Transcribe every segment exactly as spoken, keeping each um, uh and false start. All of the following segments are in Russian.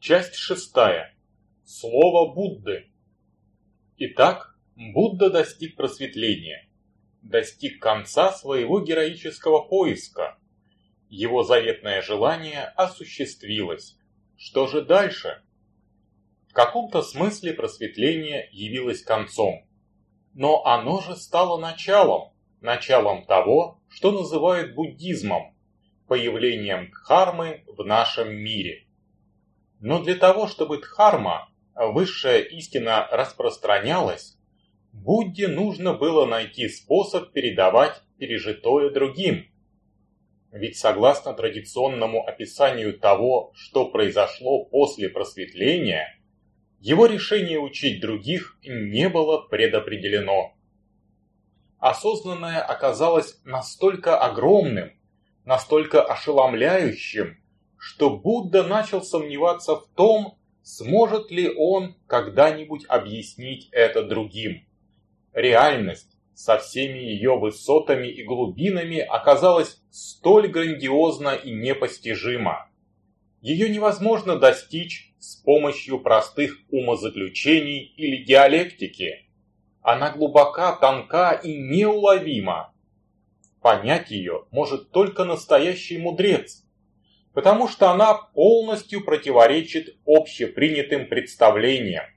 Часть шестая. Слово Будды. Итак, Будда достиг просветления, достиг конца своего героического поиска. Его заветное желание осуществилось. Что же дальше? В каком-то смысле просветление явилось концом. Но оно же стало началом, началом того, что называют буддизмом, появлением дхармы в нашем мире. Но для того, чтобы дхарма, высшая истина, распространялась, Будде нужно было найти способ передавать пережитое другим. Ведь согласно традиционному описанию того, что произошло после просветления, его решение учить других не было предопределено. Осознанное оказалось настолько огромным, настолько ошеломляющим, что Будда начал сомневаться в том, сможет ли он когда-нибудь объяснить это другим. Реальность со всеми ее высотами и глубинами оказалась столь грандиозна и непостижима. Ее невозможно достичь с помощью простых умозаключений или диалектики. Она глубока, тонка и неуловима. Понять ее может только настоящий мудрец, потому что она полностью противоречит общепринятым представлениям.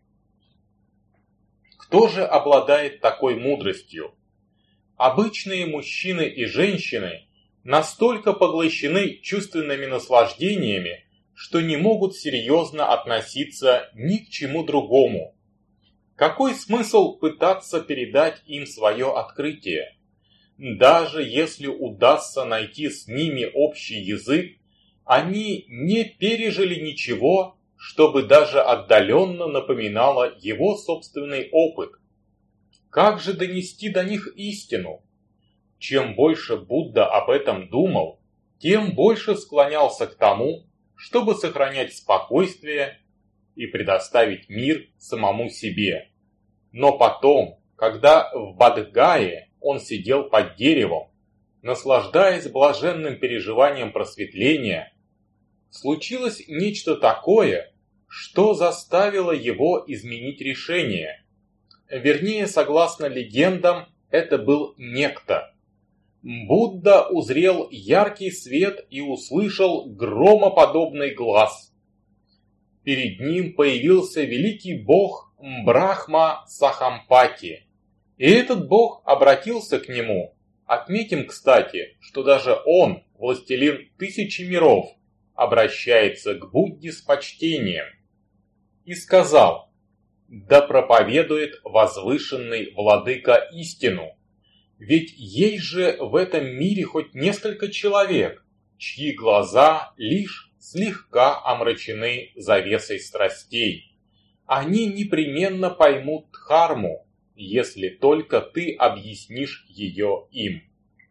Кто же обладает такой мудростью? Обычные мужчины и женщины настолько поглощены чувственными наслаждениями, что не могут серьезно относиться ни к чему другому. Какой смысл пытаться передать им свое открытие? Даже если удастся найти с ними общий язык, они не пережили ничего, чтобы даже отдаленно напоминало его собственный опыт. Как же донести до них истину? Чем больше Будда об этом думал, тем больше склонялся к тому, чтобы сохранять спокойствие и предоставить мир самому себе. Но потом, когда в Бодхгае он сидел под деревом, наслаждаясь блаженным переживанием просветления, случилось нечто такое, что заставило его изменить решение. Вернее, согласно легендам, это был некто. Будда узрел яркий свет и услышал громоподобный глас. Перед ним появился великий бог Брахма Сахампати. И этот бог обратился к нему. Отметим, кстати, что даже он, властелин тысячи миров, обращается к Будде с почтением. И сказал: «Да проповедует возвышенный владыка истину, ведь есть же в этом мире хоть несколько человек, чьи глаза лишь слегка омрачены завесой страстей. Они непременно поймут дхарму, если только ты объяснишь ее им».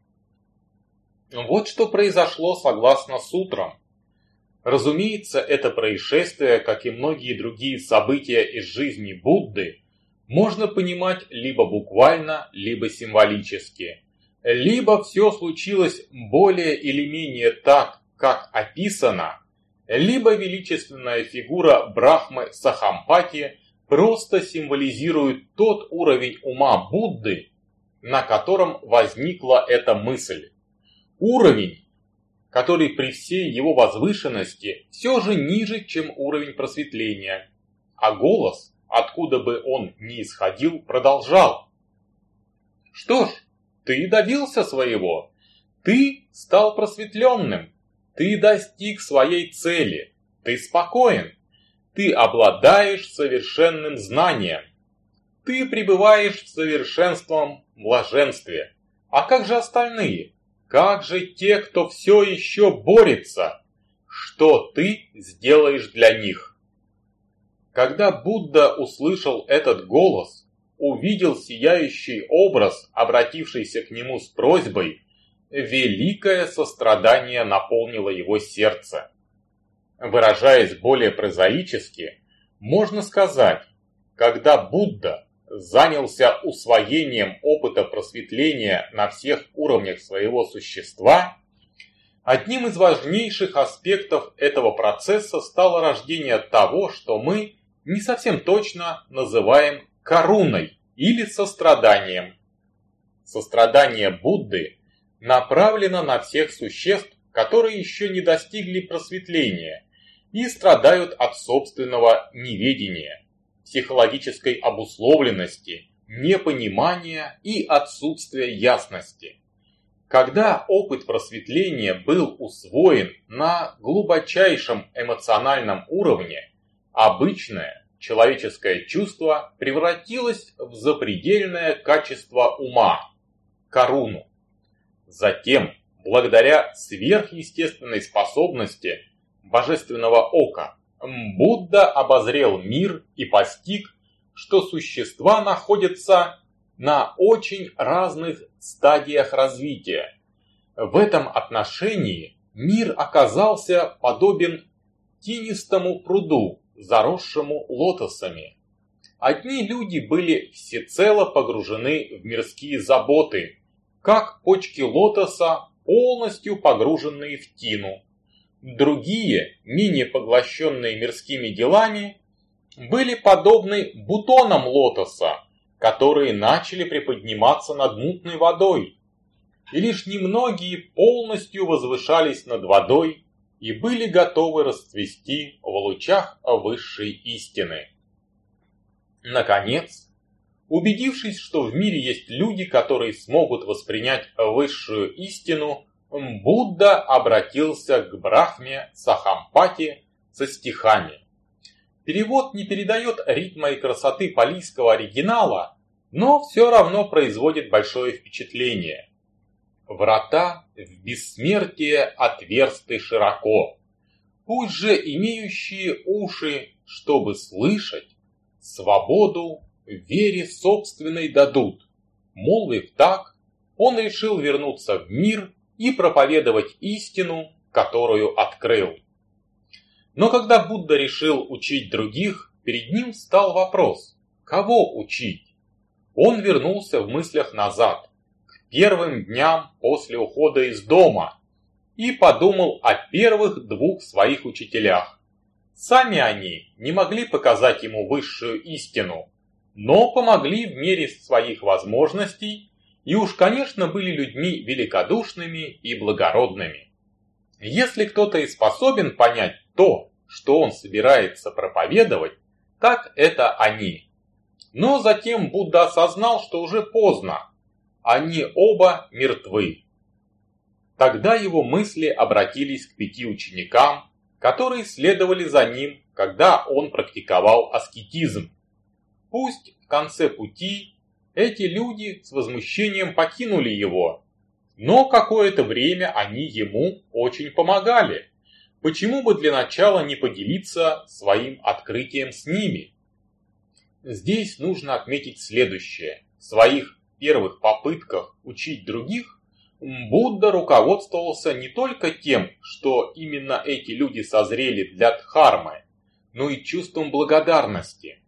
Вот что произошло согласно сутрам. Разумеется, это происшествие, как и многие другие события из жизни Будды, можно понимать либо буквально, либо символически. Либо все случилось более или менее так, как описано, либо величественная фигура Брахмы Сахампати просто символизирует тот уровень ума Будды, на котором возникла эта мысль. Уровень, который при всей его возвышенности все же ниже, чем уровень просветления. А голос, откуда бы он ни исходил, продолжал: «Что ж, ты добился своего, ты стал просветленным, ты достиг своей цели, ты спокоен, ты обладаешь совершенным знанием, ты пребываешь в совершенством блаженстве. А как же остальные? Как же те, кто все еще борется? Что ты сделаешь для них?» Когда Будда услышал этот голос, увидел сияющий образ, обратившийся к нему с просьбой, великое сострадание наполнило его сердце. Выражаясь более прозаически, можно сказать, когда Будда занялся усвоением опыта просветления на всех уровнях своего существа, Одним из важнейших аспектов этого процесса стало рождение того, что мы не совсем точно называем каруной или состраданием. Сострадание Будды направлено на всех существ, которые еще не достигли просветления и страдают от собственного неведения, психологической обусловленности, непонимания и отсутствия ясности. Когда опыт просветления был усвоен на глубочайшем эмоциональном уровне, обычное человеческое чувство превратилось в запредельное качество ума – каруну. Затем, благодаря сверхъестественной способности божественного ока, Будда обозрел мир и постиг, что существа находятся на очень разных стадиях развития. В этом отношении мир оказался подобен тинистому пруду, заросшему лотосами. Одни люди были всецело погружены в мирские заботы, как почки лотоса, полностью погруженные в тину. Другие, менее поглощенные мирскими делами, были подобны бутонам лотоса, которые начали приподниматься над мутной водой, и лишь немногие полностью возвышались над водой и были готовы расцвести в лучах высшей истины. Наконец, убедившись, что в мире есть люди, которые смогут воспринять высшую истину, Будда обратился к Брахме Сахампати со стихами. Перевод не передает ритма и красоты палийского оригинала, но все равно производит большое впечатление. Врата в бессмертие отверсты широко. Пусть же имеющие уши, чтобы слышать, свободу вере собственной дадут. Молвив так, он решил вернуться в мир и проповедовать истину, которую открыл. Но когда Будда решил учить других, перед ним встал вопрос: кого учить? Он вернулся в мыслях назад, к первым дням после ухода из дома, и подумал о первых двух своих учителях. Сами они не могли показать ему высшую истину, но помогли в мере своих возможностей и уж, конечно, были людьми великодушными и благородными. Если кто-то и способен понять то, что он собирается проповедовать, так это они. Но затем Будда осознал, что уже поздно. Они оба мертвы. Тогда его мысли обратились к пяти ученикам, которые следовали за ним, когда он практиковал аскетизм. Пусть в конце пути эти люди с возмущением покинули его, но какое-то время они ему очень помогали. Почему бы для начала не поделиться своим открытием с ними? Здесь нужно отметить следующее. В своих первых попытках учить других Будда руководствовался не только тем, что именно эти люди созрели для дхармы, но и чувством благодарности.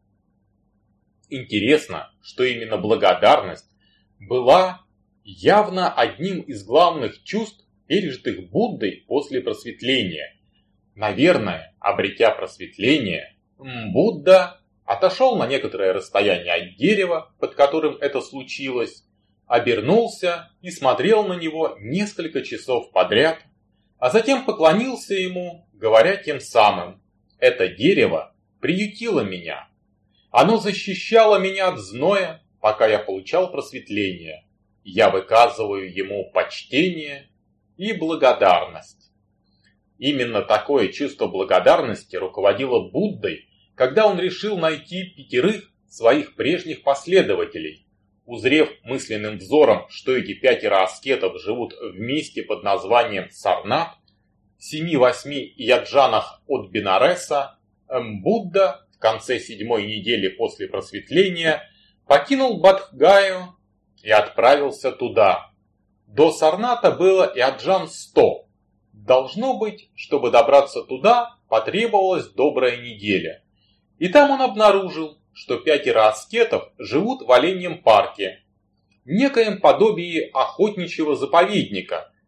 Интересно, что именно благодарность была явно одним из главных чувств, пережитых Буддой после просветления. Наверное, обретя просветление, Будда отошел на некоторое расстояние от дерева, под которым это случилось, обернулся и смотрел на него несколько часов подряд, а затем поклонился ему, говоря тем самым: «Это дерево приютило меня. Оно защищало меня от зноя, пока я получал просветление. Я выказываю ему почтение и благодарность». Именно такое чувство благодарности руководило Буддой, когда он решил найти пятерых своих прежних последователей. Узрев мысленным взором, что эти пятеро аскетов живут вместе под названием Сарнат, в семи-восьми яджанах от Бенареса, Будда в конце седьмой недели после просветления покинул Бодхгаю и отправился туда. До Сарната было яджан сто. Должно быть, чтобы добраться туда, потребовалась добрая неделя. И там он обнаружил, что пятеро аскетов живут в оленьем парке, некоем подобии охотничьего заповедника,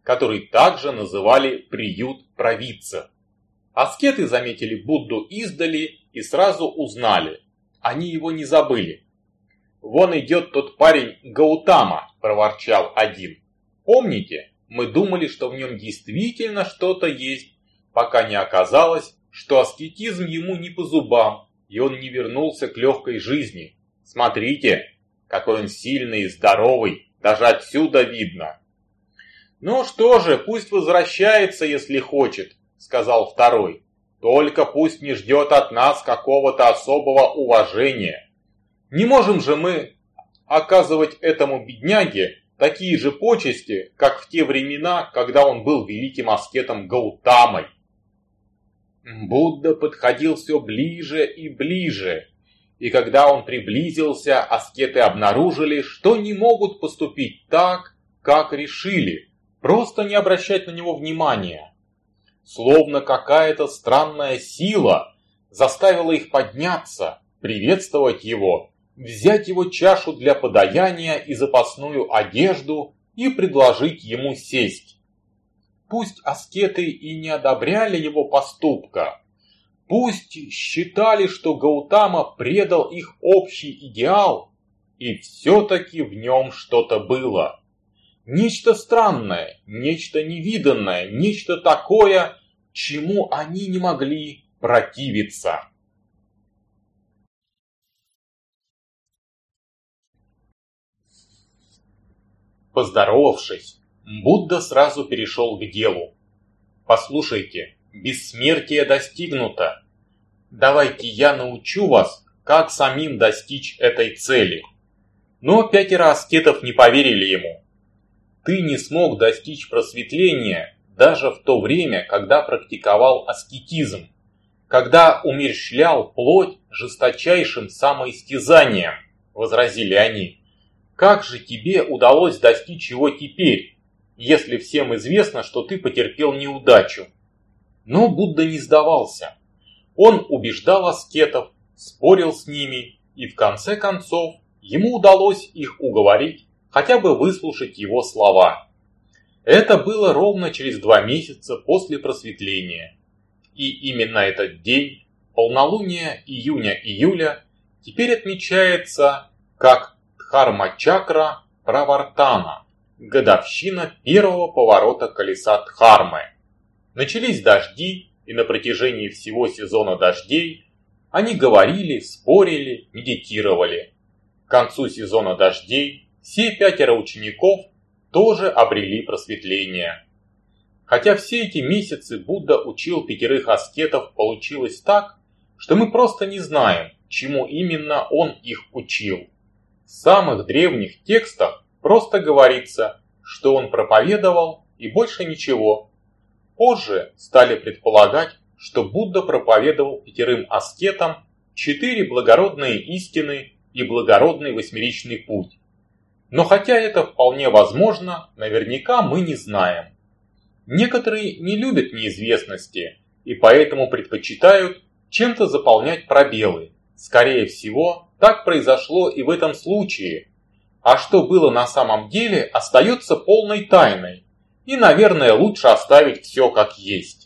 который также называли приют провидцев. Аскеты заметили Будду издали и сразу узнали. Они его не забыли. «Вон идет тот парень Гаутама», – проворчал один. «Помните, мы думали, что в нем действительно что-то есть, пока не оказалось, что аскетизм ему не по зубам, и он не вернулся к легкой жизни. Смотрите, какой он сильный и здоровый, даже отсюда видно». «Ну что же, пусть возвращается, если хочет», — сказал второй. «Только пусть не ждет от нас какого-то особого уважения. Не можем же мы оказывать этому бедняге такие же почести, как в те времена, когда он был великим аскетом Гаутамой». Будда подходил все ближе и ближе, и когда он приблизился, аскеты обнаружили, что не могут поступить так, как решили, просто не обращать на него внимания. Словно какая-то странная сила заставила их подняться, приветствовать его, взять его чашу для подаяния и запасную одежду и предложить ему сесть. Пусть аскеты и не одобряли его поступка, пусть считали, что Гаутама предал их общий идеал, и все-таки в нем что-то было. Нечто странное, нечто невиданное, нечто такое, чему они не могли противиться. Поздоровавшись, Будда сразу перешел к делу. «Послушайте, бессмертие достигнуто. Давайте я научу вас, как самим достичь этой цели». Но пятеро аскетов не поверили ему. «Ты не смог достичь просветления даже в то время, когда практиковал аскетизм, когда умерщвлял плоть жесточайшим самоистязанием», — возразили они. «Как же тебе удалось достичь его теперь, если всем известно, что ты потерпел неудачу?» Но Будда не сдавался. Он убеждал аскетов, спорил с ними, и в конце концов ему удалось их уговорить хотя бы выслушать его слова. Это было ровно через два месяца после просветления. И именно этот день, полнолуние июня-июля, теперь отмечается как Дхарма-чакра Правартана, годовщина первого поворота колеса Дхармы. Начались дожди, и на протяжении всего сезона дождей они говорили, спорили, медитировали. К концу сезона дождей все пятеро учеников тоже обрели просветление. Хотя все эти месяцы Будда учил пятерых аскетов, получилось так, что мы просто не знаем, чему именно он их учил. В самых древних текстах просто говорится, что он проповедовал и больше ничего. Позже стали предполагать, что Будда проповедовал пятерым аскетам четыре благородные истины и благородный восьмеричный путь. Но хотя это вполне возможно, наверняка мы не знаем. Некоторые не любят неизвестности и поэтому предпочитают чем-то заполнять пробелы. Скорее всего, так произошло и в этом случае. А что было на самом деле, остается полной тайной. И, наверное, лучше оставить все как есть.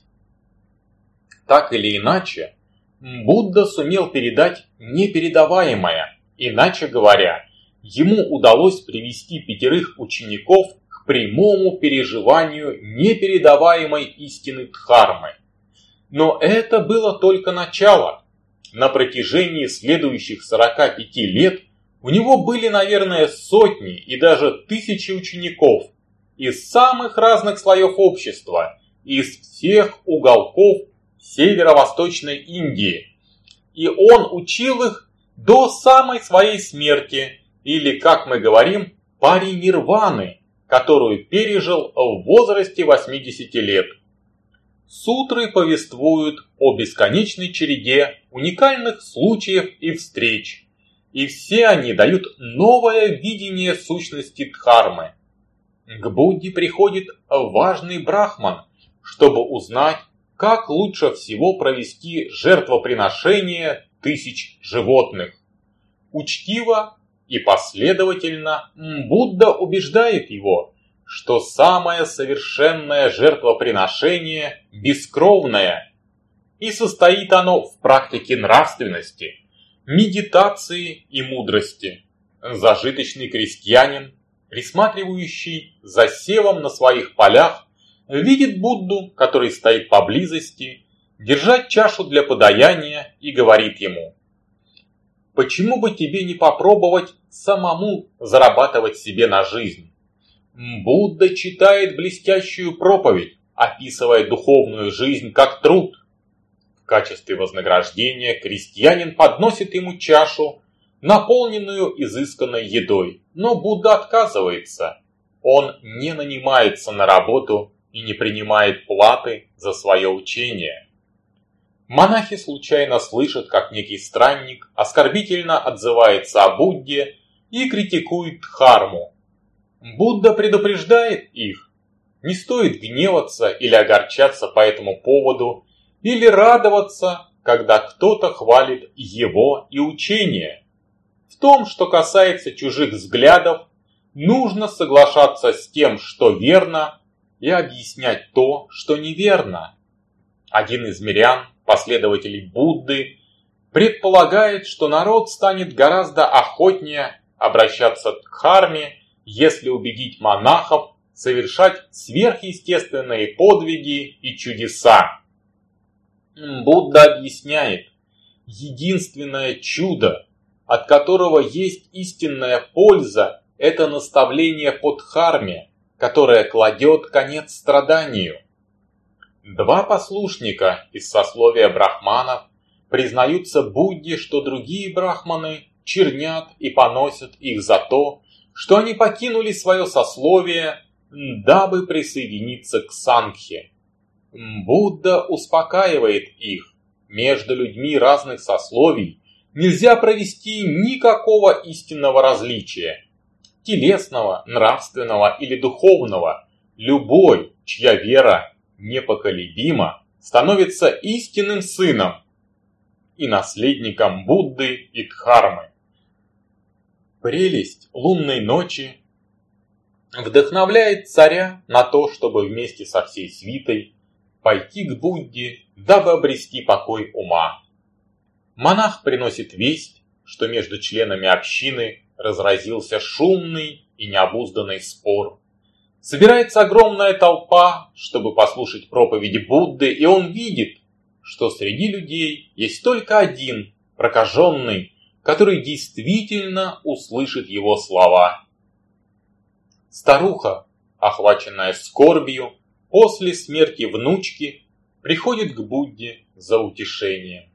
Так или иначе, Будда сумел передать непередаваемое. Иначе говоря, ему удалось привести пятерых учеников к прямому переживанию непередаваемой истины Дхармы. Но это было только начало. На протяжении следующих сорока пяти лет у него были, наверное, сотни и даже тысячи учеников из самых разных слоев общества, из всех уголков северо-восточной Индии. И он учил их до самой своей смерти, или, как мы говорим, паринирваны, которую пережил в возрасте восьмидесяти лет. Сутры повествуют о бесконечной череде уникальных случаев и встреч, и все они дают новое видение сущности Дхармы. К Будде приходит важный брахман, чтобы узнать, как лучше всего провести жертвоприношение тысяч животных. Учтиво и последовательно Будда убеждает его, что самое совершенное жертвоприношение бескровное, и состоит оно в практике нравственности, медитации и мудрости. Зажиточный крестьянин, присматривающий за севом на своих полях, видит Будду, который стоит поблизости, держать чашу для подаяния, и говорит ему: «Почему бы тебе не попробовать самому зарабатывать себе на жизнь?» Будда читает блестящую проповедь, описывая духовную жизнь как труд. В качестве вознаграждения крестьянин подносит ему чашу, наполненную изысканной едой, но Будда отказывается. Он не нанимается на работу и не принимает платы за свое учение. Монахи случайно слышат, как некий странник оскорбительно отзывается о Будде и критикует дхарму. Будда предупреждает их: не стоит гневаться или огорчаться по этому поводу, или радоваться, когда кто-то хвалит его и учение. В том, что касается чужих взглядов, нужно соглашаться с тем, что верно, и объяснять то, что неверно. Один из мирян, последователей Будды, предполагает, что народ станет гораздо охотнее обращаться к дхарме, если убедить монахов совершать сверхъестественные подвиги и чудеса. Будда объясняет: единственное чудо, от которого есть истинная польза, это наставление по дхарме, которое кладет конец страданию. Два послушника из сословия брахманов признаются Будде, что другие брахманы чернят и поносят их за то, что они покинули свое сословие, дабы присоединиться к Сангхе. Будда успокаивает их: между людьми разных сословий нельзя провести никакого истинного различия, телесного, нравственного или духовного. Любой, чья вера непоколебима, становится истинным сыном и наследником Будды и Дхармы. Прелесть лунной ночи вдохновляет царя на то, чтобы вместе со всей свитой пойти к Будде, дабы обрести покой ума. Монах приносит весть, что между членами общины разразился шумный и необузданный спор. Собирается огромная толпа, чтобы послушать проповеди Будды, и он видит, что среди людей есть только один, прокаженный, который действительно услышит его слова. Старуха, охваченная скорбью, после смерти внучки приходит к Будде за утешением.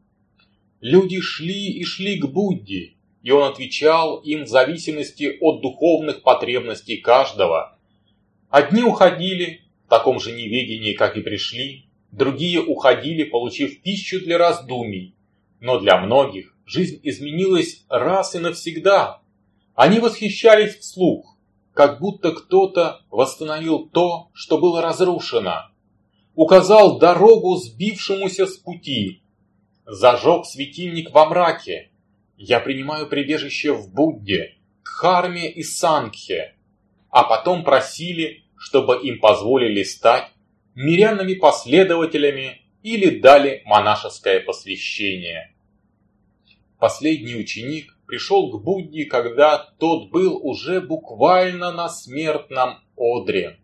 Люди шли и шли к Будде, и он отвечал им в зависимости от духовных потребностей каждого. Одни уходили в таком же неведении, как и пришли, другие уходили, получив пищу для раздумий, но для многих жизнь изменилась раз и навсегда. Они восхищались вслух, как будто кто-то восстановил то, что было разрушено, указал дорогу сбившемуся с пути, зажег светильник во мраке. Я принимаю прибежище в Будде, Дхарме и Сангхе, а потом просили, чтобы им позволили стать мирянами-последователями или дали монашеское посвящение. Последний ученик пришел к Будде, когда тот был уже буквально на смертном одре.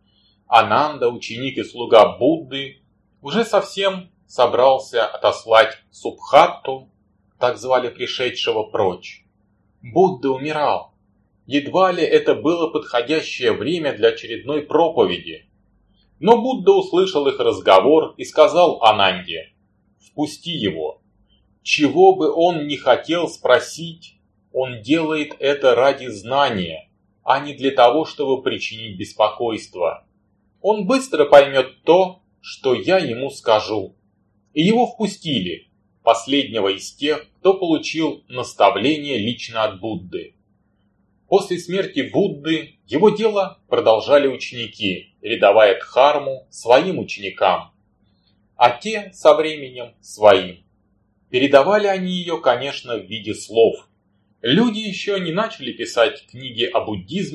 Ананда, ученик и слуга Будды, уже совсем собрался отослать Субхатту, так звали пришедшего, прочь. Будда умирал. Едва ли это было подходящее время для очередной проповеди. Но Будда услышал их разговор и сказал Ананде: «Впусти его. Чего бы он ни хотел спросить, он делает это ради знания, а не для того, чтобы причинить беспокойство. Он быстро поймет то, что я ему скажу». И его впустили, последнего из тех, кто получил наставление лично от Будды. После смерти Будды его дело продолжали ученики, передавая дхарму своим ученикам, а те со временем своим. Передавали они ее, конечно, в виде слов. Люди еще не начали писать книги о буддизме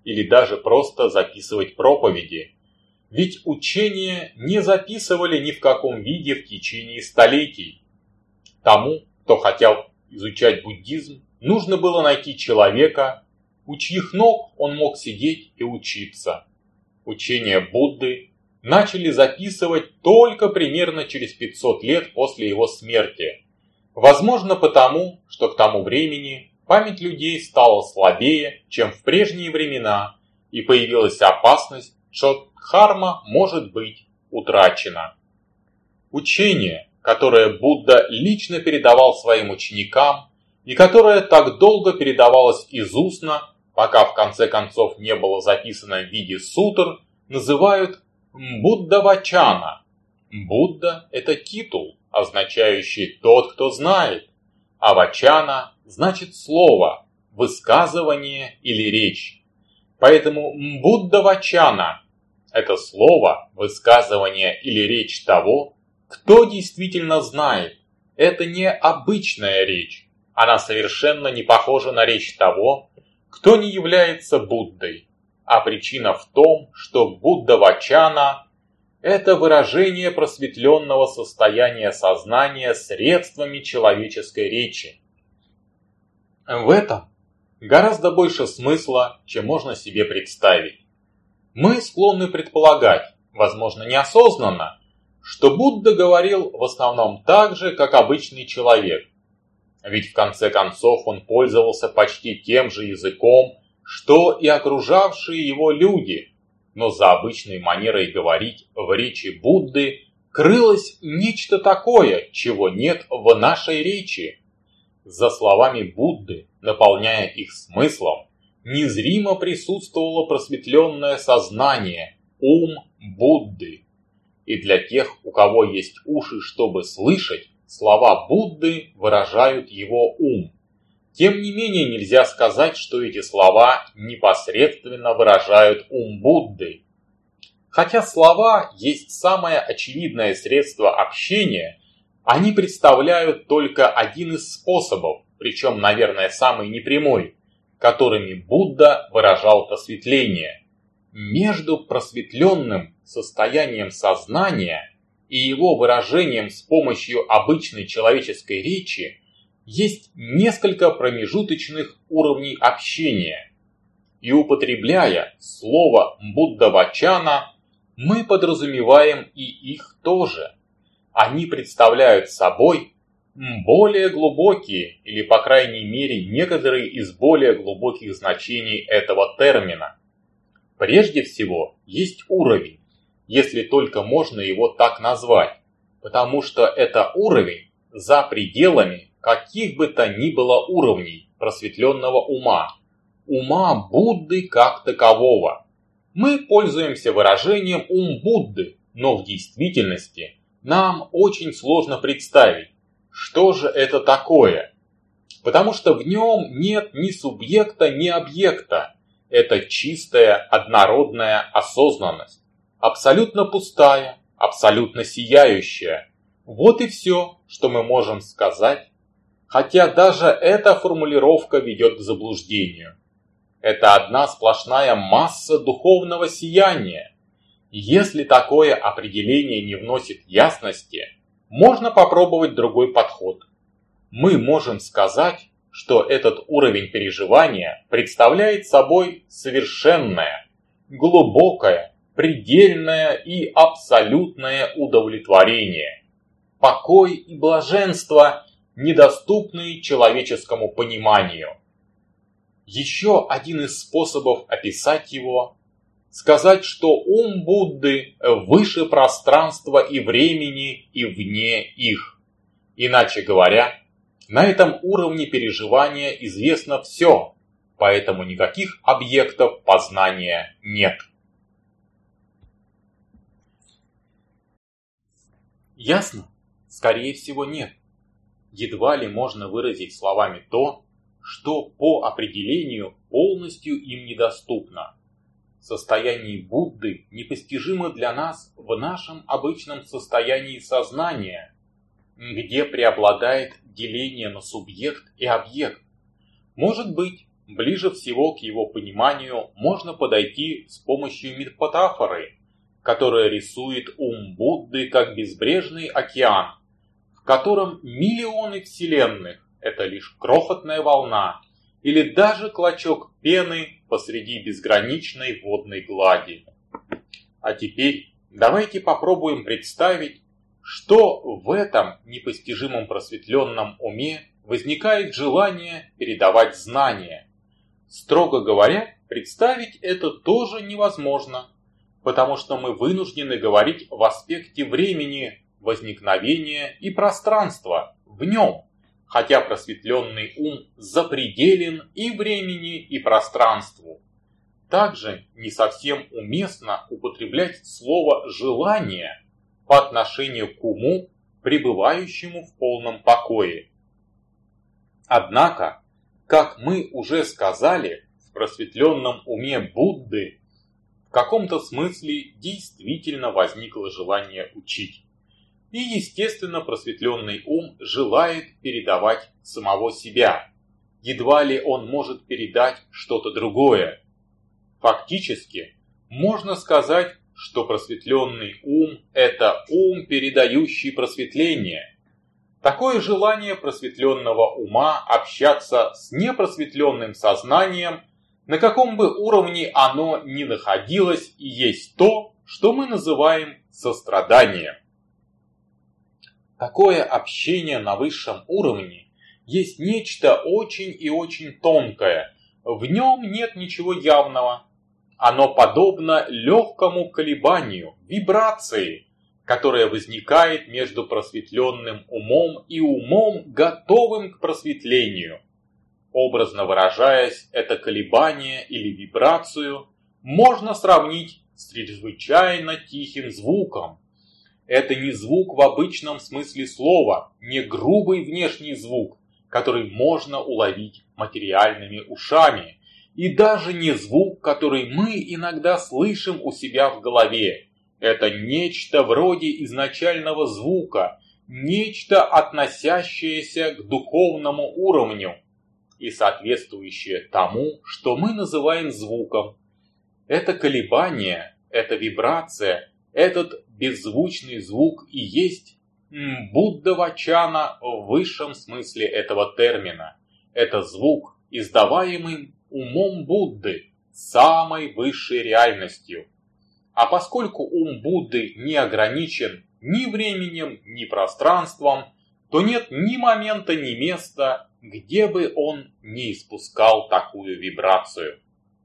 или даже просто записывать проповеди. Ведь учения не записывали ни в каком виде в течение столетий. Тому, кто хотел изучать буддизм, нужно было найти человека, у чьих ног он мог сидеть и учиться. Учения Будды начали записывать только примерно через пятьсот лет после его смерти. Возможно потому, что к тому времени память людей стала слабее, чем в прежние времена, и появилась опасность, что дхарма может быть утрачена. Учение, которое Будда лично передавал своим ученикам и которое так долго передавалось из устно, пока в конце концов не было записано в виде сутр, называют Будда-вачана. Будда – это титул, означающий «тот, кто знает», а вачана значит слово, высказывание или речь. Поэтому Будда-вачана – это слово, высказывание или речь того, кто действительно знает. Это не обычная речь, она совершенно не похожа на речь того, кто не является Буддой. А причина в том, что Будда-вачана – это выражение просветленного состояния сознания средствами человеческой речи. В этом гораздо больше смысла, чем можно себе представить. Мы склонны предполагать, возможно неосознанно, что Будда говорил в основном так же, как обычный человек. Ведь в конце концов он пользовался почти тем же языком, что и окружавшие его люди, но за обычной манерой говорить в речи Будды крылось нечто такое, чего нет в нашей речи. За словами Будды, наполняя их смыслом, незримо присутствовало просветленное сознание, ум Будды. И для тех, у кого есть уши, чтобы слышать, слова Будды выражают его ум. Тем не менее, нельзя сказать, что эти слова непосредственно выражают ум Будды. Хотя слова есть самое очевидное средство общения, они представляют только один из способов, причем, наверное, самый непрямой, которыми Будда выражал просветление. Между просветленным состоянием сознания и его выражением с помощью обычной человеческой речи есть несколько промежуточных уровней общения. И употребляя слово Будда-вачана, мы подразумеваем и их тоже. Они представляют собой более глубокие, или по крайней мере некоторые из более глубоких значений этого термина. Прежде всего, есть уровень, если только можно его так назвать, потому что это уровень за пределами каких бы то ни было уровней просветленного ума, ума Будды как такового. Мы пользуемся выражением «ум Будды», но в действительности нам очень сложно представить, что же это такое, потому что в нем нет ни субъекта, ни объекта. Это чистая, однородная осознанность, абсолютно пустая, абсолютно сияющая. Вот и все, что мы можем сказать, хотя даже эта формулировка ведет к заблуждению. Это одна сплошная масса духовного сияния. Если такое определение не вносит ясности, можно попробовать другой подход. Мы можем сказать, что этот уровень переживания представляет собой совершенное, глубокое, предельное и абсолютное удовлетворение, покой и блаженство, недоступные человеческому пониманию. Еще один из способов описать его – сказать, что ум Будды выше пространства и времени и вне их. Иначе говоря, на этом уровне переживания известно все, поэтому никаких объектов познания нет. Ясно? Скорее всего, нет. Едва ли можно выразить словами то, что по определению полностью им недоступно. Состояние Будды непостижимо для нас в нашем обычном состоянии сознания, где преобладает деление на субъект и объект. Может быть, ближе всего к его пониманию можно подойти с помощью метафоры, которая рисует ум Будды как безбрежный океан, в котором миллионы вселенных – это лишь крохотная волна или даже клочок пены посреди безграничной водной глади. А теперь давайте попробуем представить, что в этом непостижимом просветленном уме возникает желание передавать знания. Строго говоря, представить это тоже невозможно, потому что мы вынуждены говорить в аспекте времени, возникновения и пространства, в нем, хотя просветленный ум запределен и времени, и пространству. Также не совсем уместно употреблять слово «желание» по отношению к уму, пребывающему в полном покое. Однако, как мы уже сказали, в просветленном уме Будды в каком-то смысле действительно возникло желание учить. И, естественно, просветленный ум желает передавать самого себя. Едва ли он может передать что-то другое. Фактически, можно сказать, что просветленный ум – это ум, передающий просветление. Такое желание просветленного ума общаться с непросветленным сознанием, на каком бы уровне оно ни находилось, и есть то, что мы называем состраданием. Такое общение на высшем уровне есть нечто очень и очень тонкое, в нем нет ничего явного. Оно подобно легкому колебанию, вибрации, которая возникает между просветленным умом и умом, готовым к просветлению. Образно выражаясь, это колебание или вибрацию можно сравнить с чрезвычайно тихим звуком. Это не звук в обычном смысле слова, не грубый внешний звук, который можно уловить материальными ушами, и даже не звук, который мы иногда слышим у себя в голове. Это нечто вроде изначального звука, нечто, относящееся к духовному уровню и соответствующее тому, что мы называем звуком. Это колебание, эта вибрация, этот беззвучный звук и есть Будда-вачана в высшем смысле этого термина. Это звук, издаваемый умом Будды, самой высшей реальностью. А поскольку ум Будды не ограничен ни временем, ни пространством, то нет ни момента, ни места, где бы он не испускал такую вибрацию.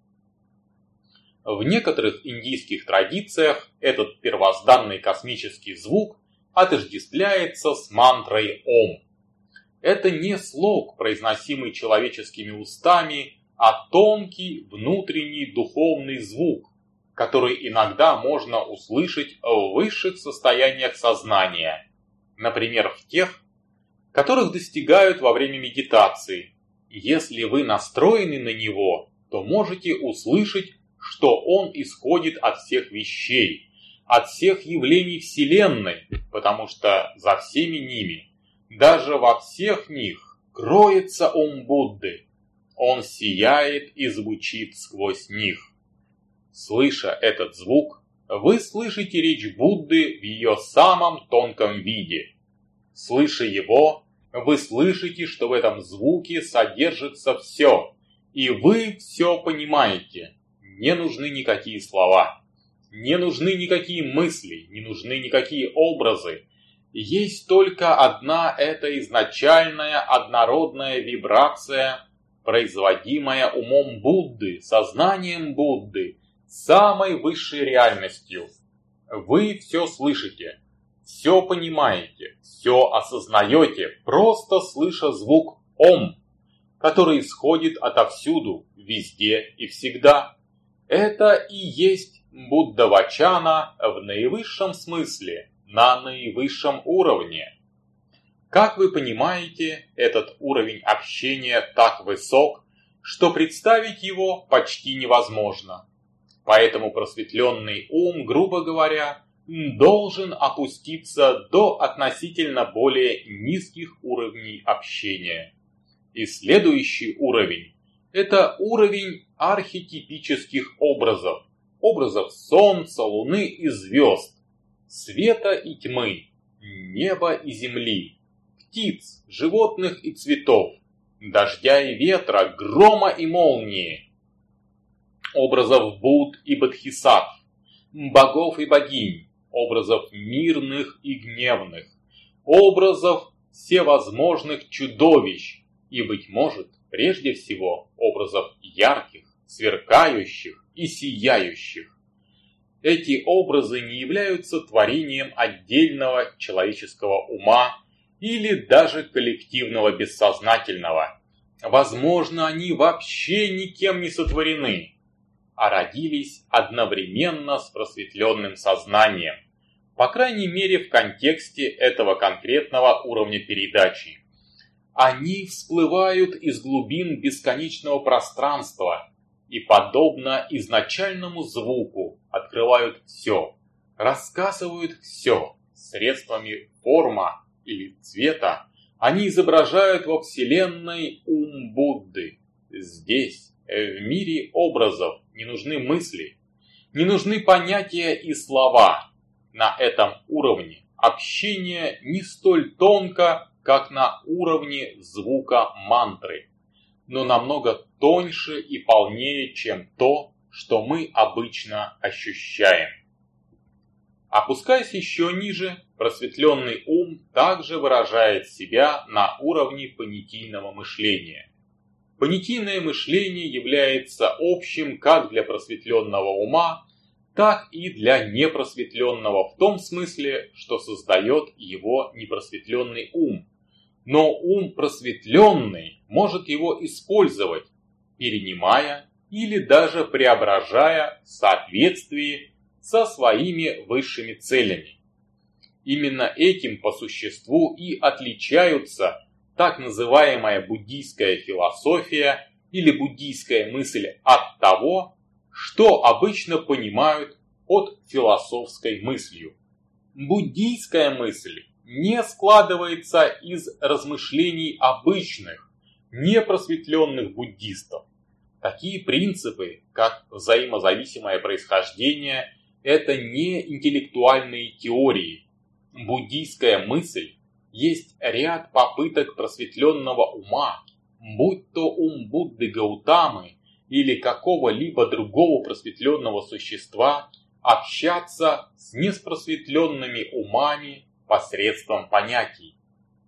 В некоторых индийских традициях этот первозданный космический звук отождествляется с мантрой Ом. Это не слог, произносимый человеческими устами, а тонкий внутренний духовный звук, который иногда можно услышать в высших состояниях сознания, например, в тех, которых достигают во время медитации. Если вы настроены на него, то можете услышать, что он исходит от всех вещей, от всех явлений Вселенной, потому что за всеми ними, даже во всех них, кроется ум Будды. Он сияет и звучит сквозь них. Слыша этот звук, вы слышите речь Будды в ее самом тонком виде. Слыша его, вы слышите, что в этом звуке содержится все, и вы все понимаете. Не нужны никакие слова, не нужны никакие мысли, не нужны никакие образы. Есть только одна эта изначальная однородная вибрация, производимая умом Будды, сознанием Будды, самой высшей реальностью. Вы все слышите, все понимаете, все осознаете, просто слыша звук «Ом», который исходит отовсюду, везде и всегда. Это и есть Будда-вачана в наивысшем смысле, на наивысшем уровне. Как вы понимаете, этот уровень общения так высок, что представить его почти невозможно. Поэтому просветленный ум, грубо говоря, должен опуститься до относительно более низких уровней общения. И следующий уровень Это уровень архетипических образов, образов солнца, луны и звезд, света и тьмы, неба и земли, птиц, животных и цветов, дождя и ветра, грома и молнии, образов Будд и Бодхисаттв, богов и богинь, образов мирных и гневных, образов всевозможных чудовищ и, быть может, прежде всего, образов ярких, сверкающих и сияющих. Эти образы не являются творением отдельного человеческого ума или даже коллективного бессознательного. Возможно, они вообще никем не сотворены, а родились одновременно с просветленным сознанием, по крайней мере в контексте этого конкретного уровня передачи. Они всплывают из глубин бесконечного пространства и, подобно изначальному звуку, открывают все, рассказывают все. Средствами форма или цвета они изображают во Вселенной ум Будды. Здесь, в мире образов, не нужны мысли, не нужны понятия и слова. На этом уровне общение не столь тонко, как на уровне звука мантры, но намного тоньше и полнее, чем то, что мы обычно ощущаем. Опускаясь еще ниже, просветленный ум также выражает себя на уровне понятийного мышления. Понятийное мышление является общим как для просветленного ума, так и для непросветленного в том смысле, что создает его непросветленный ум. Но ум просветленный может его использовать, перенимая или даже преображая в соответствии со своими высшими целями. Именно этим по существу и отличаются так называемая буддийская философия или буддийская мысль от того, что обычно понимают под философской мыслью. Буддийская мысль не складывается из размышлений обычных, непросветленных буддистов. Такие принципы, как взаимозависимое происхождение, это не интеллектуальные теории. Буддийская мысль есть ряд попыток просветленного ума, будь то ум Будды Гаутамы или какого-либо другого просветленного существа, общаться с неспросветленными умами посредством понятий.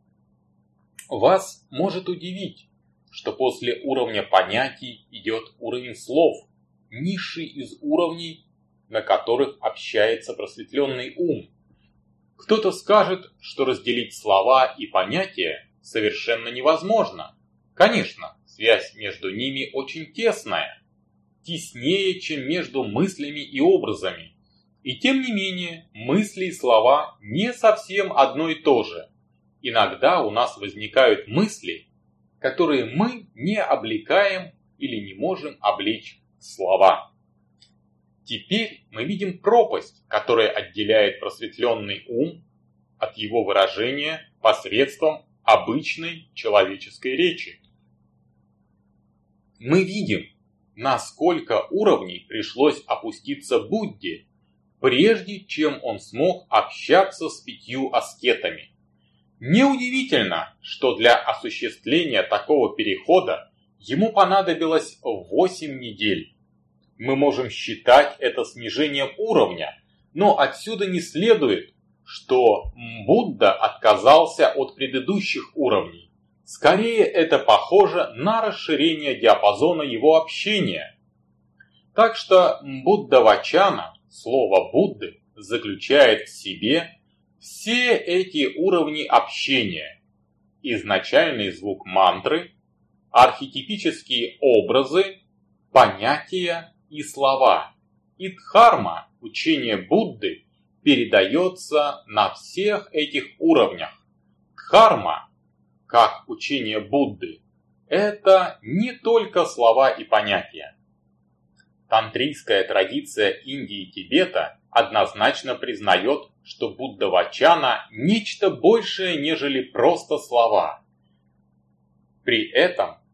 Вас может удивить, что после уровня понятий идет уровень слов, низший из уровней, на которых общается просветленный ум. Кто-то скажет, что разделить слова и понятия совершенно невозможно. Конечно, связь между ними очень тесная, теснее, чем между мыслями и образами. И тем не менее, мысли и слова не совсем одно и то же. Иногда у нас возникают мысли, которые мы не облекаем или не можем облечь в слова. Теперь мы видим пропасть, которая отделяет просветленный ум от его выражения посредством обычной человеческой речи. Мы видим, на сколько уровней пришлось опуститься Будде, прежде чем он смог общаться с пятью аскетами. Неудивительно, что для осуществления такого перехода ему понадобилось восемь недель. Мы можем считать это снижением уровня, но отсюда не следует, что Будда отказался от предыдущих уровней. Скорее, это похоже на расширение диапазона его общения. Так что Будда-вачана, слово Будды, заключает в себе все эти уровни общения. Изначальный звук мантры, архетипические образы, понятия и слова. И дхарма, учение Будды, передается на всех этих уровнях. Дхарма, как учение Будды, это не только слова и понятия. Тантрийская традиция Индии и Тибета однозначно признает, что Будда-вачана нечто большее, нежели просто слова. При этом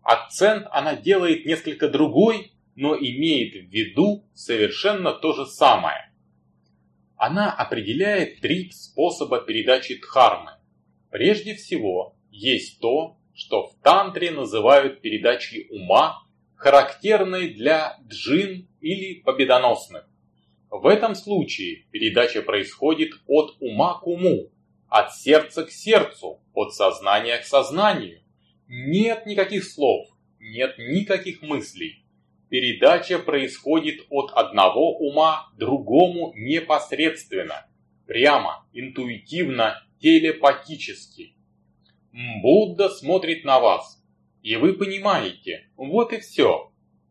Акцент она делает несколько другой, но имеет в виду совершенно то же самое. Она определяет три способа передачи дхармы. Прежде всего, есть то, что в тантре называют передачей ума, характерной для джин или победоносных. В этом случае передача происходит от ума к уму, от сердца к сердцу, от сознания к сознанию. Нет никаких слов, нет никаких мыслей. Передача происходит от одного ума к другому непосредственно, прямо, интуитивно, телепатически. Будда смотрит на вас, и вы понимаете, вот и все.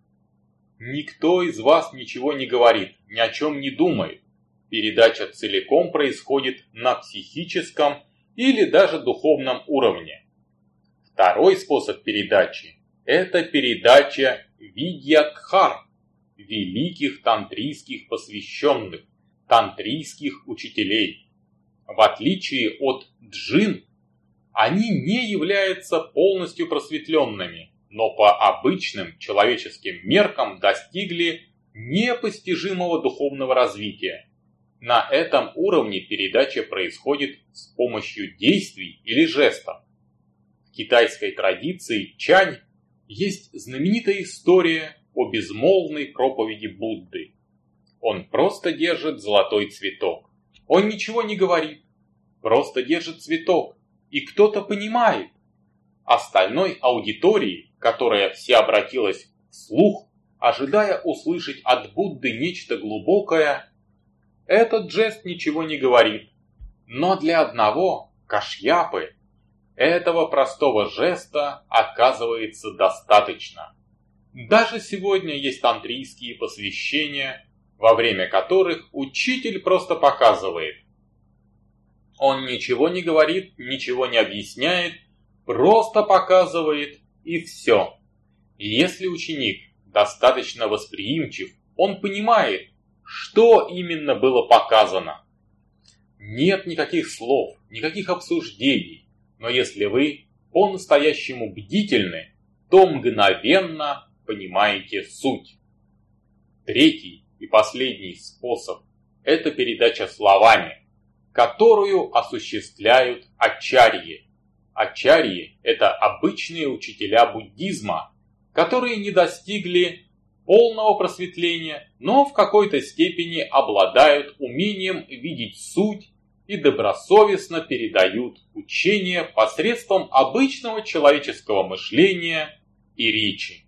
Никто из вас ничего не говорит, ни о чем не думает. Передача целиком происходит на психическом или даже духовном уровне. Второй способ передачи – это передача видьядхар, великих тантрийских посвященных, тантрийских учителей. В отличие от джин, они не являются полностью просветленными, но по обычным человеческим меркам достигли непостижимого духовного развития. На этом уровне передача происходит с помощью действий или жестов. В китайской традиции чань есть знаменитая история о безмолвной проповеди Будды. Он просто держит золотой цветок. Он ничего не говорит, просто держит цветок, и кто-то понимает. Остальной аудитории, которая вся обратилась вслух, ожидая услышать от Будды нечто глубокое, этот жест ничего не говорит. Но для одного, Кашьяпы, этого простого жеста оказывается достаточно. Даже сегодня есть тантрийские посвящения, во время которых учитель просто показывает. Он ничего не говорит, ничего не объясняет, просто показывает и все. И если ученик достаточно восприимчив, он понимает, что именно было показано. Нет никаких слов, никаких обсуждений, но если вы по-настоящему бдительны, то мгновенно понимаете суть. Третий и последний способ – это передача словами, которую осуществляют ачарьи. Ачарьи – это обычные учителя буддизма, которые не достигли полного просветления, но в какой-то степени обладают умением видеть суть и добросовестно передают учение посредством обычного человеческого мышления и речи.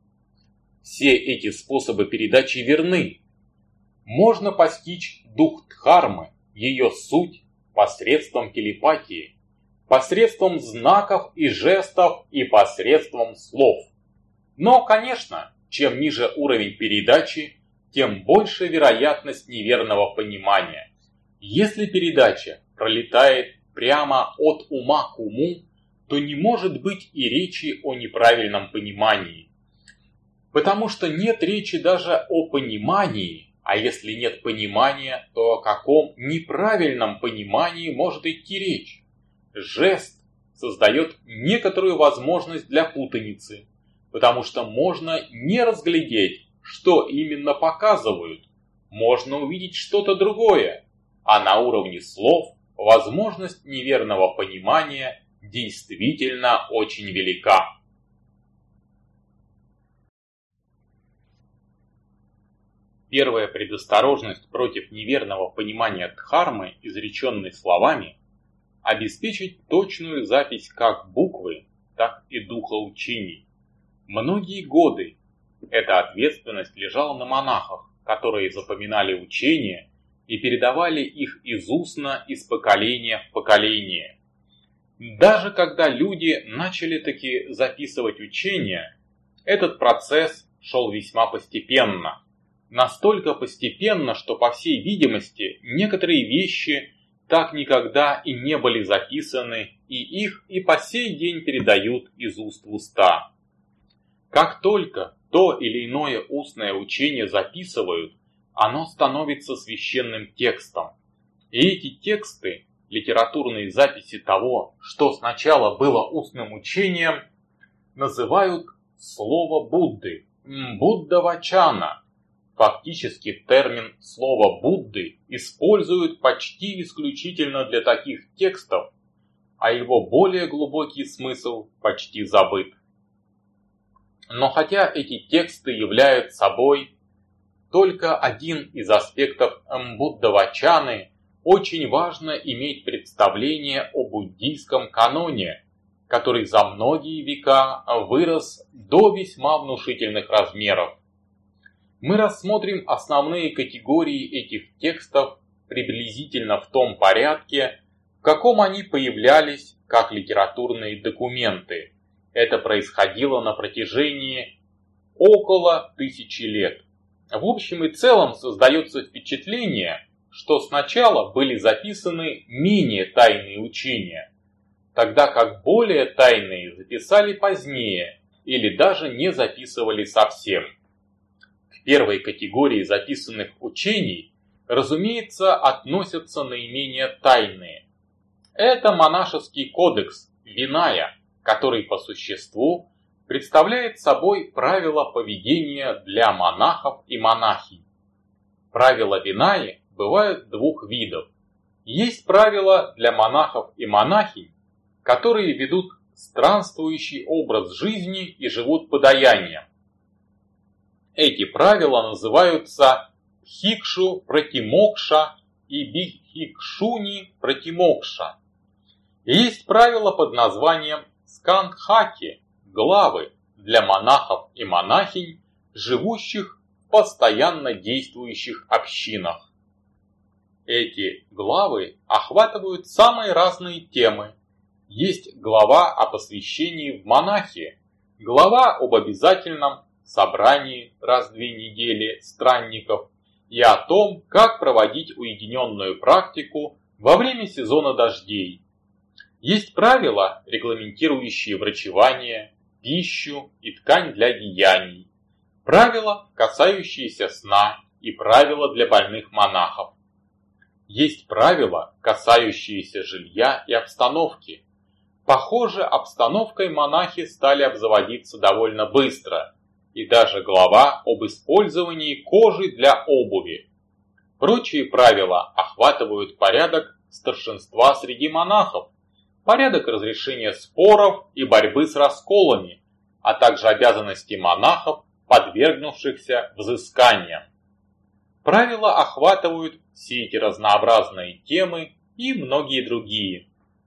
Все эти способы передачи верны. Можно постичь дух дхармы, ее суть, посредством телепатии, посредством знаков и жестов и посредством слов. Но, конечно, чем ниже уровень передачи, тем больше вероятность неверного понимания. Если передача пролетает прямо от ума к уму, то не может быть и речи о неправильном понимании. Потому что нет речи даже о понимании, а если нет понимания, то о каком неправильном понимании может идти речь? Жест создает некоторую возможность для путаницы, потому что можно не разглядеть, что именно показывают, можно увидеть что-то другое, а на уровне слов возможность неверного понимания действительно очень велика. Первая предосторожность против неверного понимания дхармы, изреченной словами, обеспечить точную запись как буквы, так и духа учений. Многие годы эта ответственность лежала на монахах, которые запоминали учения и передавали их из устно из поколения в поколение. Даже когда люди начали таки записывать учения, этот процесс шел весьма постепенно. Настолько постепенно, что, по всей видимости, некоторые вещи так никогда и не были записаны, и их и по сей день передают из уст в уста. Как только то или иное устное учение записывают, оно становится священным текстом. И эти тексты, литературные записи того, что сначала было устным учением, называют слово Будды Будда-вачана. Фактически термин слова Будды используют почти исключительно для таких текстов, а его более глубокий смысл почти забыт. Но хотя эти тексты являются собой только один из аспектов Будда-вачаны, очень важно иметь представление о буддийском каноне, который за многие века вырос до весьма внушительных размеров. Мы рассмотрим основные категории этих текстов приблизительно в том порядке, в каком они появлялись как литературные документы. Это происходило на протяжении около тысячи лет. В общем и целом создается впечатление, что сначала были записаны менее тайные учения, тогда как более тайные записали позднее или даже не записывали совсем. К первой категории записанных учений, разумеется, относятся наименее тайные. Это монашеский кодекс Виная, который по существу представляет собой правила поведения для монахов и монахинь. Правила Винаи бывают двух видов. Есть правила для монахов и монахинь, которые ведут странствующий образ жизни и живут подаянием. Эти правила называются Бхикшу Пратимокша и Бхикшуни Пратимокша. Есть правила под названием Скандхаки, главы для монахов и монахинь, живущих в постоянно действующих общинах. Эти главы охватывают самые разные темы. Есть глава о посвящении в монахи, глава об обязательном собрании раз в две недели странников и о том, как проводить уединенную практику во время сезона дождей. Есть правила, регламентирующие врачевание, пищу и ткань для деяний, правила, касающиеся сна, и правила для больных монахов. Есть правила, касающиеся жилья и обстановки. Похоже, обстановкой монахи стали обзаводиться довольно быстро, и даже глава об использовании кожи для обуви. Прочие правила охватывают порядок старшинства среди монахов, порядок разрешения споров и борьбы с расколами, а также обязанности монахов, подвергнувшихся взысканиям. Правила охватывают все эти разнообразные темы и многие другие.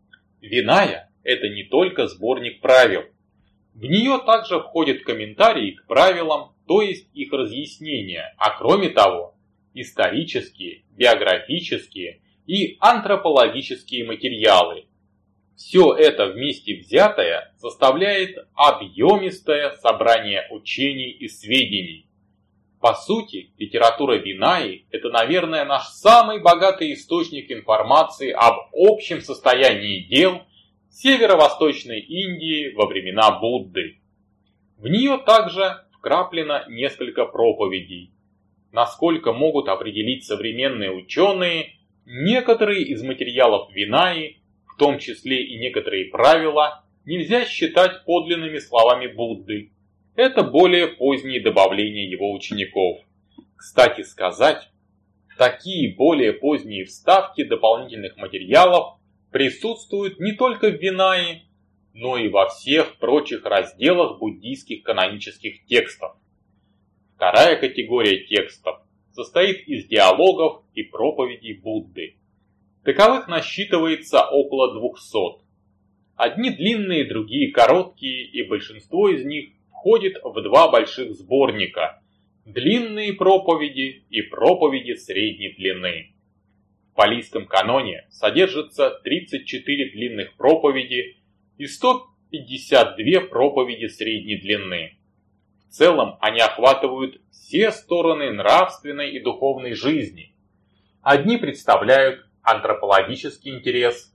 Виная – это не только сборник правил. В нее также входят комментарии к правилам, то есть их разъяснения, а кроме того, исторические, биографические и антропологические материалы. Все это вместе взятое составляет объемистое собрание учений и сведений. По сути, литература Винаи – это, наверное, наш самый богатый источник информации об общем состоянии дел северо-восточной Индии во времена Будды. В нее также вкраплено несколько проповедей. Насколько могут определить современные ученые, некоторые из материалов Винаи, в том числе и некоторые правила, нельзя считать подлинными словами Будды. Это более поздние добавления его учеников. Кстати сказать, такие более поздние вставки дополнительных материалов присутствуют не только в Винаи, но и во всех прочих разделах буддийских канонических текстов. Вторая категория текстов состоит из диалогов и проповедей Будды. Таковых насчитывается около двухсот. Одни длинные, другие короткие, и большинство из них входит в два больших сборника – длинные проповеди и проповеди средней длины. В палийском каноне содержится тридцать четыре длинных проповеди и сто пятьдесят две проповеди средней длины. В целом они охватывают все стороны нравственной и духовной жизни. Одни представляют антропологический интерес,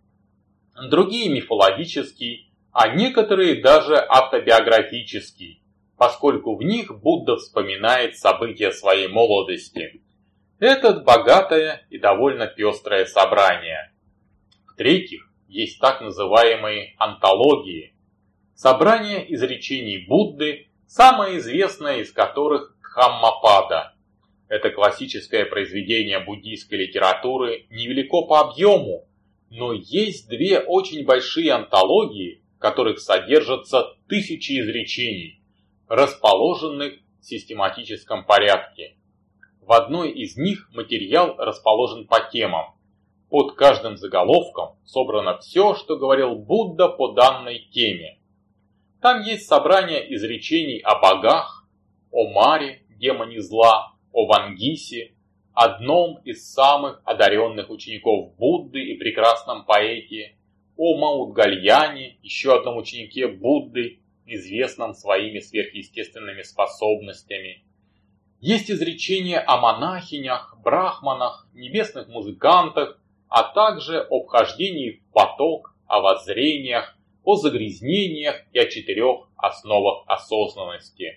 другие мифологический, а некоторые даже автобиографический, поскольку в них Будда вспоминает события своей молодости. Это богатое и довольно пестрое собрание. В-третьих, есть так называемые антологии. Собрание изречений Будды, самое известное из которых Дхаммапада. Это классическое произведение буддийской литературы, невелико по объему, но есть две очень большие антологии, в которых содержатся тысячи изречений, расположенных в систематическом порядке. В одной из них материал расположен по темам. Под каждым заголовком собрано все, что говорил Будда по данной теме. Там есть собрание изречений о богах, о Маре, демоне зла, о Вангисе, одном из самых одаренных учеников Будды и прекрасном поэте, о Маудгальяне, еще одном ученике Будды, известном своими сверхъестественными способностями. Есть изречения о монахинях, брахманах, небесных музыкантах, а также об вхождении в поток, о воззрениях, о загрязнениях и о четырех основах осознанности.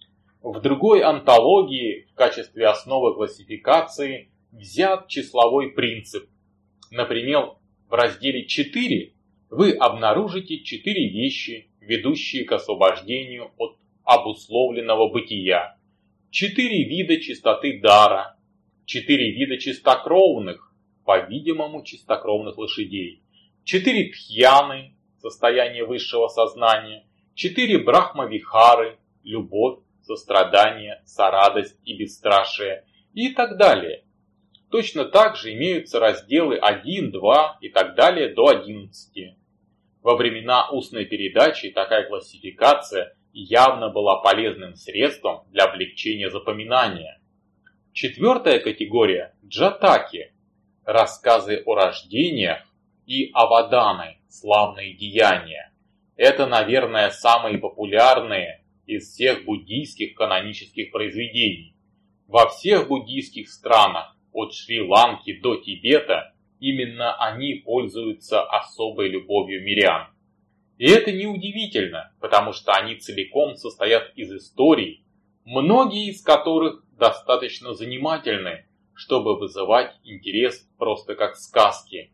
В другой антологии в качестве основы классификации взят числовой принцип. Например, в разделе четыре вы обнаружите четыре вещи, ведущие к освобождению от обусловленного бытия, четыре вида чистоты дара, четыре вида чистокровных, по-видимому, чистокровных лошадей, четыре дхьяны, состояние высшего сознания, четыре брахма-вихары, любовь, сострадание, сорадость и бесстрашие и так далее. Точно так же имеются разделы один, два и так далее до одиннадцати. Во времена устной передачи такая классификация явно была полезным средством для облегчения запоминания. Четвертая категория – джатаки, рассказы о рождениях, и аваданы, славные деяния. Это, наверное, самые популярные из всех буддийских канонических произведений. Во всех буддийских странах, от Шри-Ланки до Тибета, именно они пользуются особой любовью мирян. И это неудивительно, потому что они целиком состоят из историй, многие из которых достаточно занимательны, чтобы вызывать интерес просто как сказки.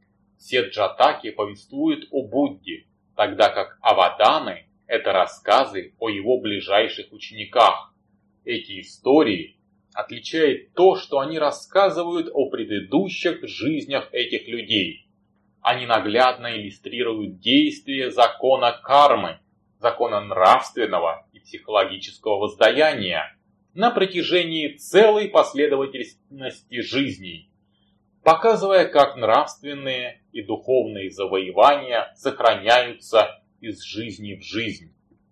Все джатаки повествуют о Будде, тогда как аваданы – это рассказы о его ближайших учениках. Эти истории отличает то, что они рассказывают о предыдущих жизнях этих людей. Они наглядно иллюстрируют действие закона кармы, закона нравственного и психологического воздаяния на протяжении целой последовательности жизней, показывая, как нравственные и духовные завоевания сохраняются из жизни в жизнь.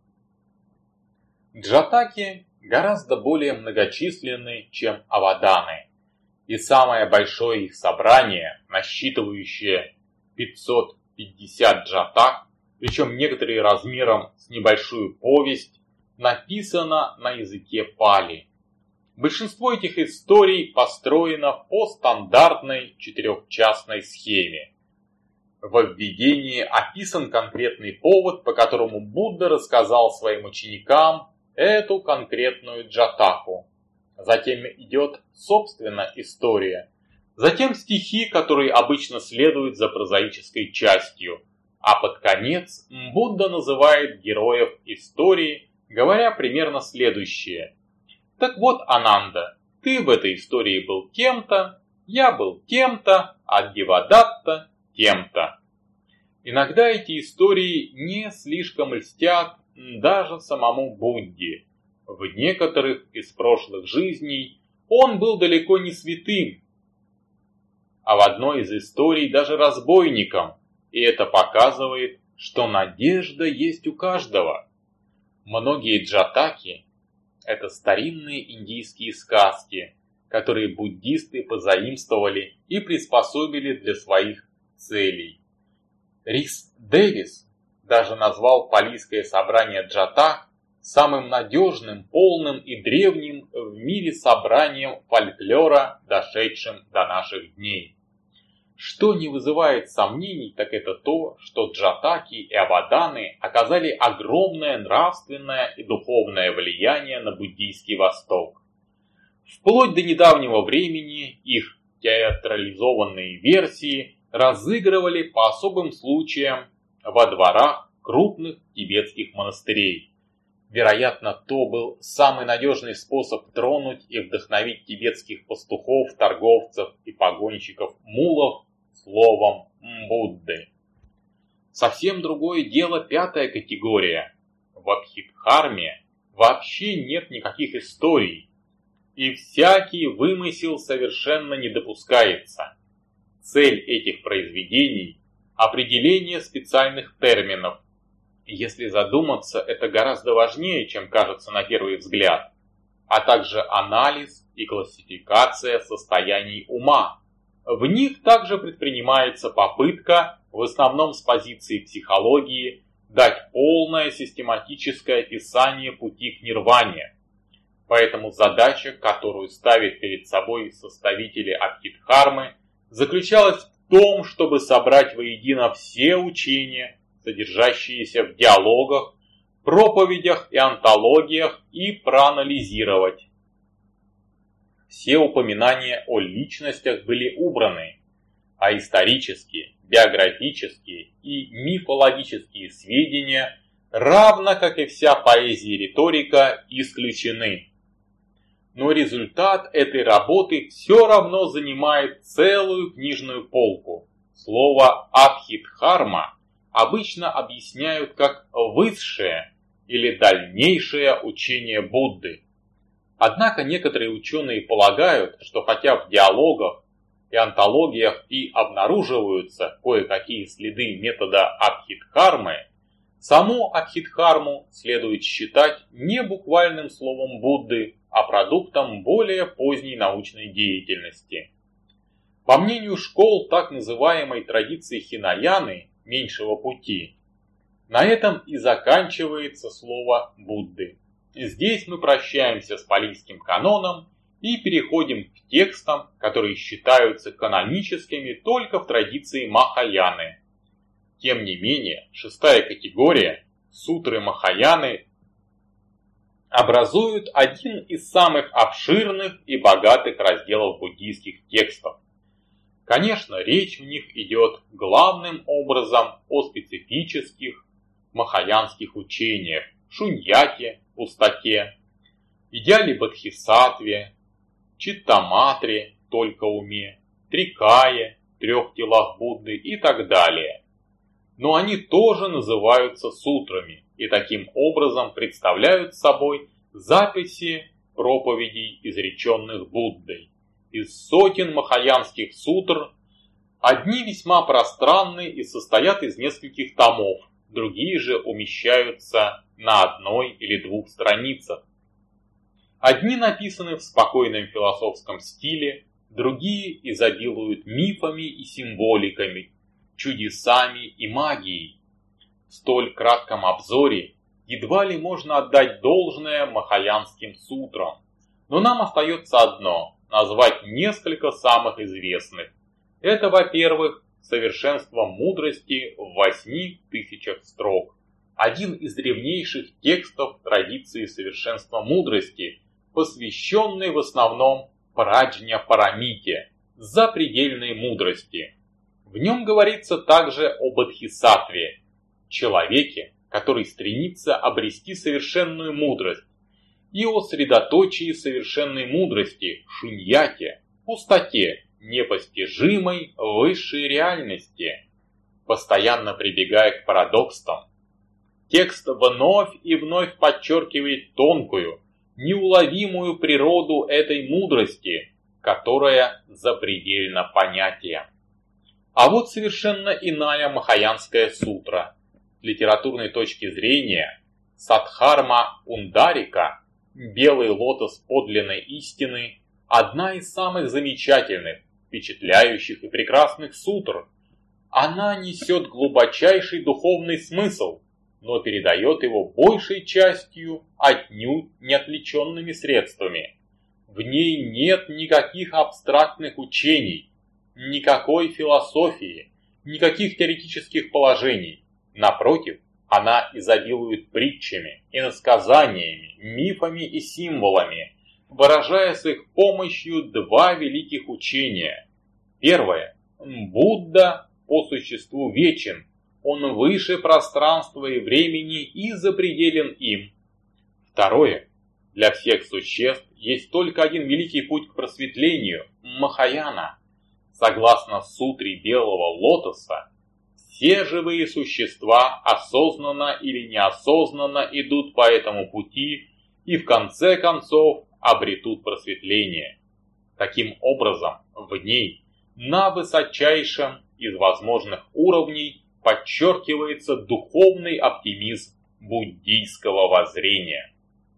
Джатаки гораздо более многочисленны, чем аваданы, и самое большое их собрание, насчитывающее пятьсот пятьдесят джатак, причем некоторые размером с небольшую повесть, написано на языке пали. Большинство этих историй построено по стандартной четырехчастной схеме. В введении описан конкретный повод, по которому Будда рассказал своим ученикам эту конкретную джатаку. Затем идет, собственно, история. Затем стихи, которые обычно следуют за прозаической частью. А под конец Будда называет героев истории, говоря примерно следующее. Так вот, Ананда, ты в этой истории был кем-то, я был кем-то, а Девадатта кем-то. Иногда эти истории не слишком льстят даже самому Будде. В некоторых из прошлых жизней он был далеко не святым, а в одной из историй даже разбойником, и это показывает, что надежда есть у каждого. Многие джатаки – это старинные индийские сказки, которые буддисты позаимствовали и приспособили для своих целей. Рис Дэвис даже назвал палийское собрание джатак самым надежным, полным и древним в мире собранием фольклора, дошедшим до наших дней. Что не вызывает сомнений, так это то, что джатаки и аваданы оказали огромное нравственное и духовное влияние на буддийский Восток. Вплоть до недавнего времени их театрализованные версии разыгрывали по особым случаям во дворах крупных тибетских монастырей. Вероятно, то был самый надежный способ тронуть и вдохновить тибетских пастухов, торговцев и погонщиков мулов словом Будды. Совсем другое дело пятая категория. В Абхидхарме вообще нет никаких историй, и всякий вымысел совершенно не допускается. Цель этих произведений – определение специальных терминов. Если задуматься, это гораздо важнее, чем кажется на первый взгляд, а также анализ и классификация состояний ума. В них также предпринимается попытка, в основном с позиции психологии, дать полное систематическое описание пути к нирване. Поэтому задача, которую ставят перед собой составители Абхидхармы, заключалась в том, чтобы собрать воедино все учения, содержащиеся в диалогах, проповедях и антологиях, и проанализировать. Все упоминания о личностях были убраны, а исторические, биографические и мифологические сведения, равно как и вся поэзия и риторика, исключены. Но результат этой работы все равно занимает целую книжную полку. Слово Абхидхарма обычно объясняют как высшее или дальнейшее учение Будды. Однако некоторые ученые полагают, что хотя в диалогах и антологиях и обнаруживаются кое-какие следы метода Абхидхармы, саму Абхидхарму следует считать не буквальным словом Будды, а продуктом более поздней научной деятельности. По мнению школ так называемой традиции Хинаяны, меньшего пути, на этом и заканчивается слово Будды. Здесь мы прощаемся с палийским каноном и переходим к текстам, которые считаются каноническими только в традиции Махаяны. Тем не менее, шестая категория, сутры Махаяны, образуют один из самых обширных и богатых разделов буддийских текстов. Конечно, речь в них идет главным образом о специфических махаянских учениях, шуньяте, пустоте, идеале бодхисаттве, читтаматре, только уме, трикае, трех телах Будды и так далее. Но они тоже называются сутрами и таким образом представляют собой записи проповедей, изреченных Буддой. Из сотен махаянских сутр одни весьма пространны и состоят из нескольких томов, другие же умещаются на одной или двух страницах. Одни написаны в спокойном философском стиле, другие изобилуют мифами и символиками, чудесами и магией. В столь кратком обзоре едва ли можно отдать должное махаянским сутрам, но нам остается одно – назвать несколько самых известных. Это, во-первых, «Совершенство мудрости в восьми тысячах строк». Один из древнейших текстов традиции совершенства мудрости, посвященный в основном праджня-парамите, запредельной мудрости. В нем говорится также о бодхисаттве, человеке, который стремится обрести совершенную мудрость, и о средоточии совершенной мудрости, шуньяте, пустоте, непостижимой высшей реальности, постоянно прибегая к парадоксам. Текст вновь и вновь подчеркивает тонкую, неуловимую природу этой мудрости, которая запредельна понятия. А вот совершенно иная махаянская сутра. С литературной точки зрения, Садхарма Пундарика, белый лотос подлинной истины, одна из самых замечательных, впечатляющих и прекрасных сутр. Она несет глубочайший духовный смысл, но передает его большей частью отнюдь не отвлеченными средствами. В ней нет никаких абстрактных учений, никакой философии, никаких теоретических положений. Напротив, она изобилует притчами, иносказаниями, мифами и символами, выражая с их помощью два великих учения. Первое. Будда по существу вечен, он выше пространства и времени и запределен им. Второе. Для всех существ есть только один великий путь к просветлению – Махаяна. Согласно сутре Белого Лотоса, все живые существа осознанно или неосознанно идут по этому пути и в конце концов обретут просветление. Таким образом, в ней, на высочайшем из возможных уровней, подчеркивается духовный оптимизм буддийского воззрения.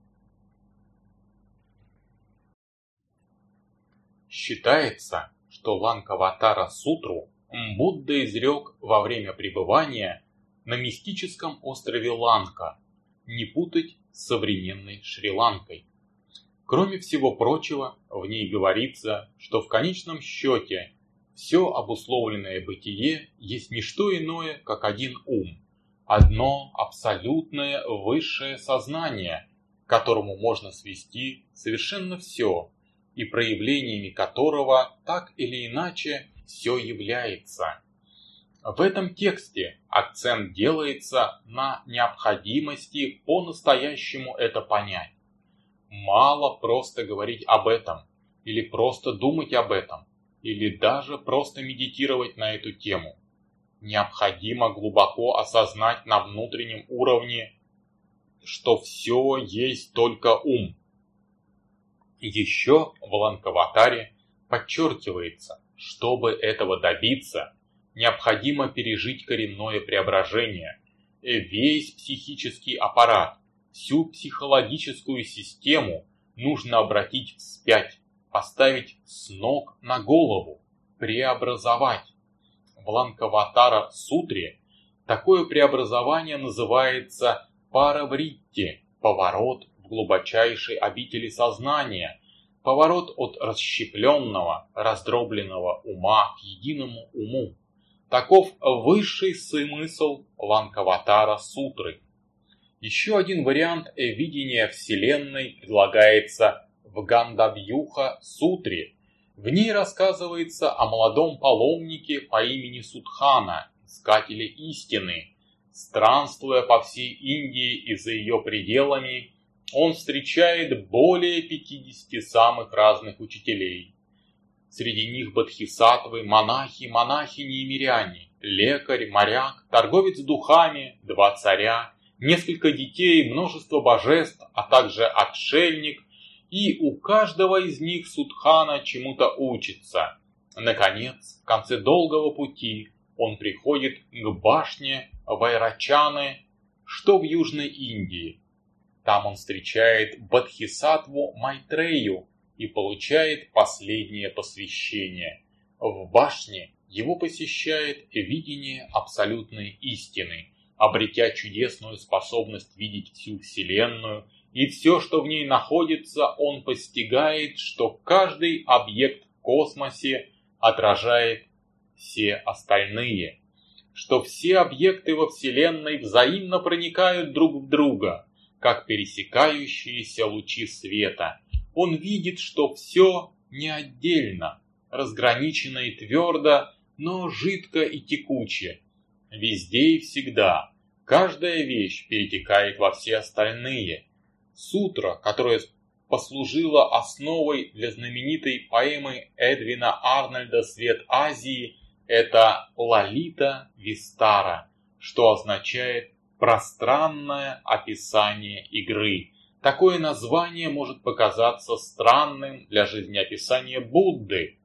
Считается, что Ланкаватара сутру Будда изрек во время пребывания на мистическом острове Ланка, не путать с современной Шри-Ланкой. Кроме всего прочего, в ней говорится, что в конечном счете все обусловленное бытие есть не что иное, как один ум, одно абсолютное высшее сознание, к которому можно свести совершенно все, и проявлениями которого так или иначе все является. В этом тексте акцент делается на необходимости по-настоящему это понять. Мало просто говорить об этом, или просто думать об этом, или даже просто медитировать на эту тему. Необходимо глубоко осознать на внутреннем уровне, что все есть только ум. Еще в Ланкаватаре подчеркивается, чтобы этого добиться, необходимо пережить коренное преображение. Весь психический аппарат, всю психологическую систему нужно обратить вспять, поставить с ног на голову, преобразовать. В Ланкаватара сутре такое преобразование называется паравритти, поворот в глубочайшей обители сознания, поворот от расщепленного, раздробленного ума к единому уму. Таков высший смысл Ланкаватара сутры. Еще один вариант видения Вселенной предлагается в Гандавьюха сутре. В ней рассказывается о молодом паломнике по имени Судхана, искателе истины. Странствуя по всей Индии и за ее пределами, он встречает более пятидесяти самых разных учителей. Среди них бодхисаттвы, монахи, монахини и миряне, лекарь, моряк, торговец духами, два царя, несколько детей, множество божеств, а также отшельник, и у каждого из них Судхана чему-то учится. Наконец, в конце долгого пути он приходит к башне Вайрачаны, что в Южной Индии. Там он встречает бодхисаттву Майтрею и получает последнее посвящение. В башне его посещает видение абсолютной истины, обретя чудесную способность видеть всю Вселенную, и все, что в ней находится, он постигает, что каждый объект в космосе отражает все остальные, что все объекты во Вселенной взаимно проникают друг в друга, как пересекающиеся лучи света. Он видит, что все не отдельно, разграничено и твердо, но жидко и текуче. Везде и всегда каждая вещь перетекает во все остальные. Сутра, которая послужила основой для знаменитой поэмы Эдвина Арнольда «Свет Азии», это Лалита Вистара, что означает пространное описание игры. Такое название может показаться странным для жизнеописания Будды,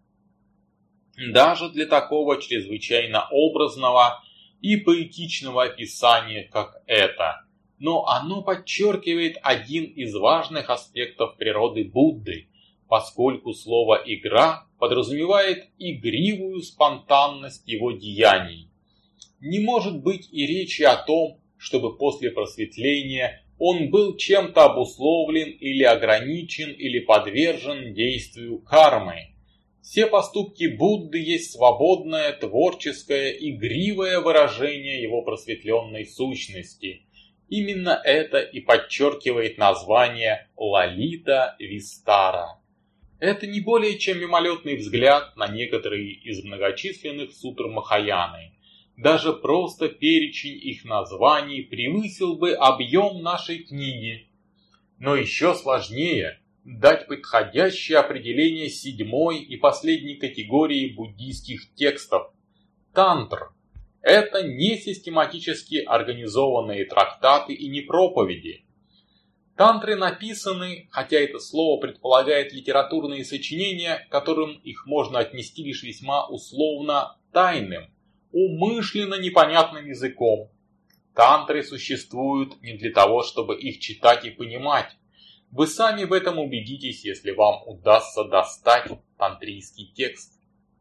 даже для такого чрезвычайно образного и поэтичного описания, как это. Но оно подчеркивает один из важных аспектов природы Будды, поскольку слово «игра» подразумевает игривую спонтанность его деяний. Не может быть и речи о том, чтобы после просветления он был чем-то обусловлен или ограничен или подвержен действию кармы. Все поступки Будды есть свободное, творческое, игривое выражение его просветленной сущности. Именно это и подчеркивает название Лалита Вистара. Это не более чем мимолетный взгляд на некоторые из многочисленных сутр Махаяны. Даже просто перечень их названий превысил бы объем нашей книги. Но еще сложнее дать подходящее определение седьмой и последней категории буддийских текстов – тантр. Это не систематически организованные трактаты и не проповеди. Тантры написаны, хотя это слово предполагает литературные сочинения, которым их можно отнести лишь весьма условно тайным, умышленно непонятным языком. Тантры существуют не для того, чтобы их читать и понимать. Вы сами в этом убедитесь, если вам удастся достать тантрийский текст.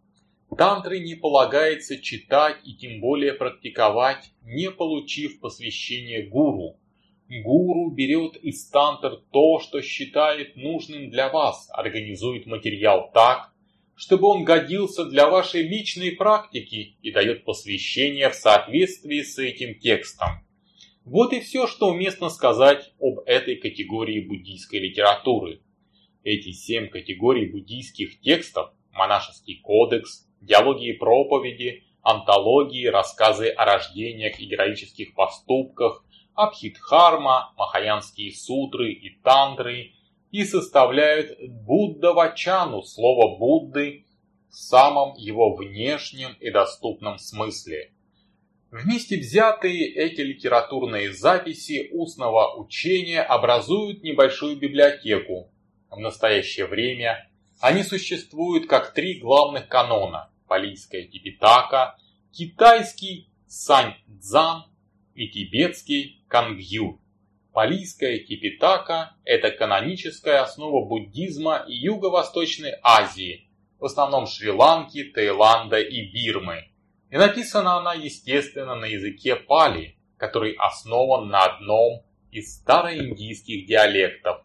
Тантры не полагается читать и тем более практиковать, не получив посвящение гуру. Гуру берет из тантр то, что считает нужным для вас, организует материал так, чтобы он годился для вашей личной практики и дает посвящение в соответствии с этим текстом. Вот и все, что уместно сказать об этой категории буддийской литературы. Эти семь категорий буддийских текстов – монашеский кодекс, диалоги и проповеди, антологии, рассказы о рождениях и героических поступках, Абхидхарма, махаянские сутры и тантры и составляют Будда-вачану, слово Будды, в самом его внешнем и доступном смысле. Вместе взятые эти литературные записи устного учения образуют небольшую библиотеку. В настоящее время они существуют как три главных канона – палийская Типитака, китайский Сань-Цзан и тибетский Кангью. Палийская Типитака – это каноническая основа буддизма и Юго-Восточной Азии, в основном Шри-Ланки, Таиланда и Бирмы. И написана она, естественно, на языке пали, который основан на одном из староиндийских диалектов.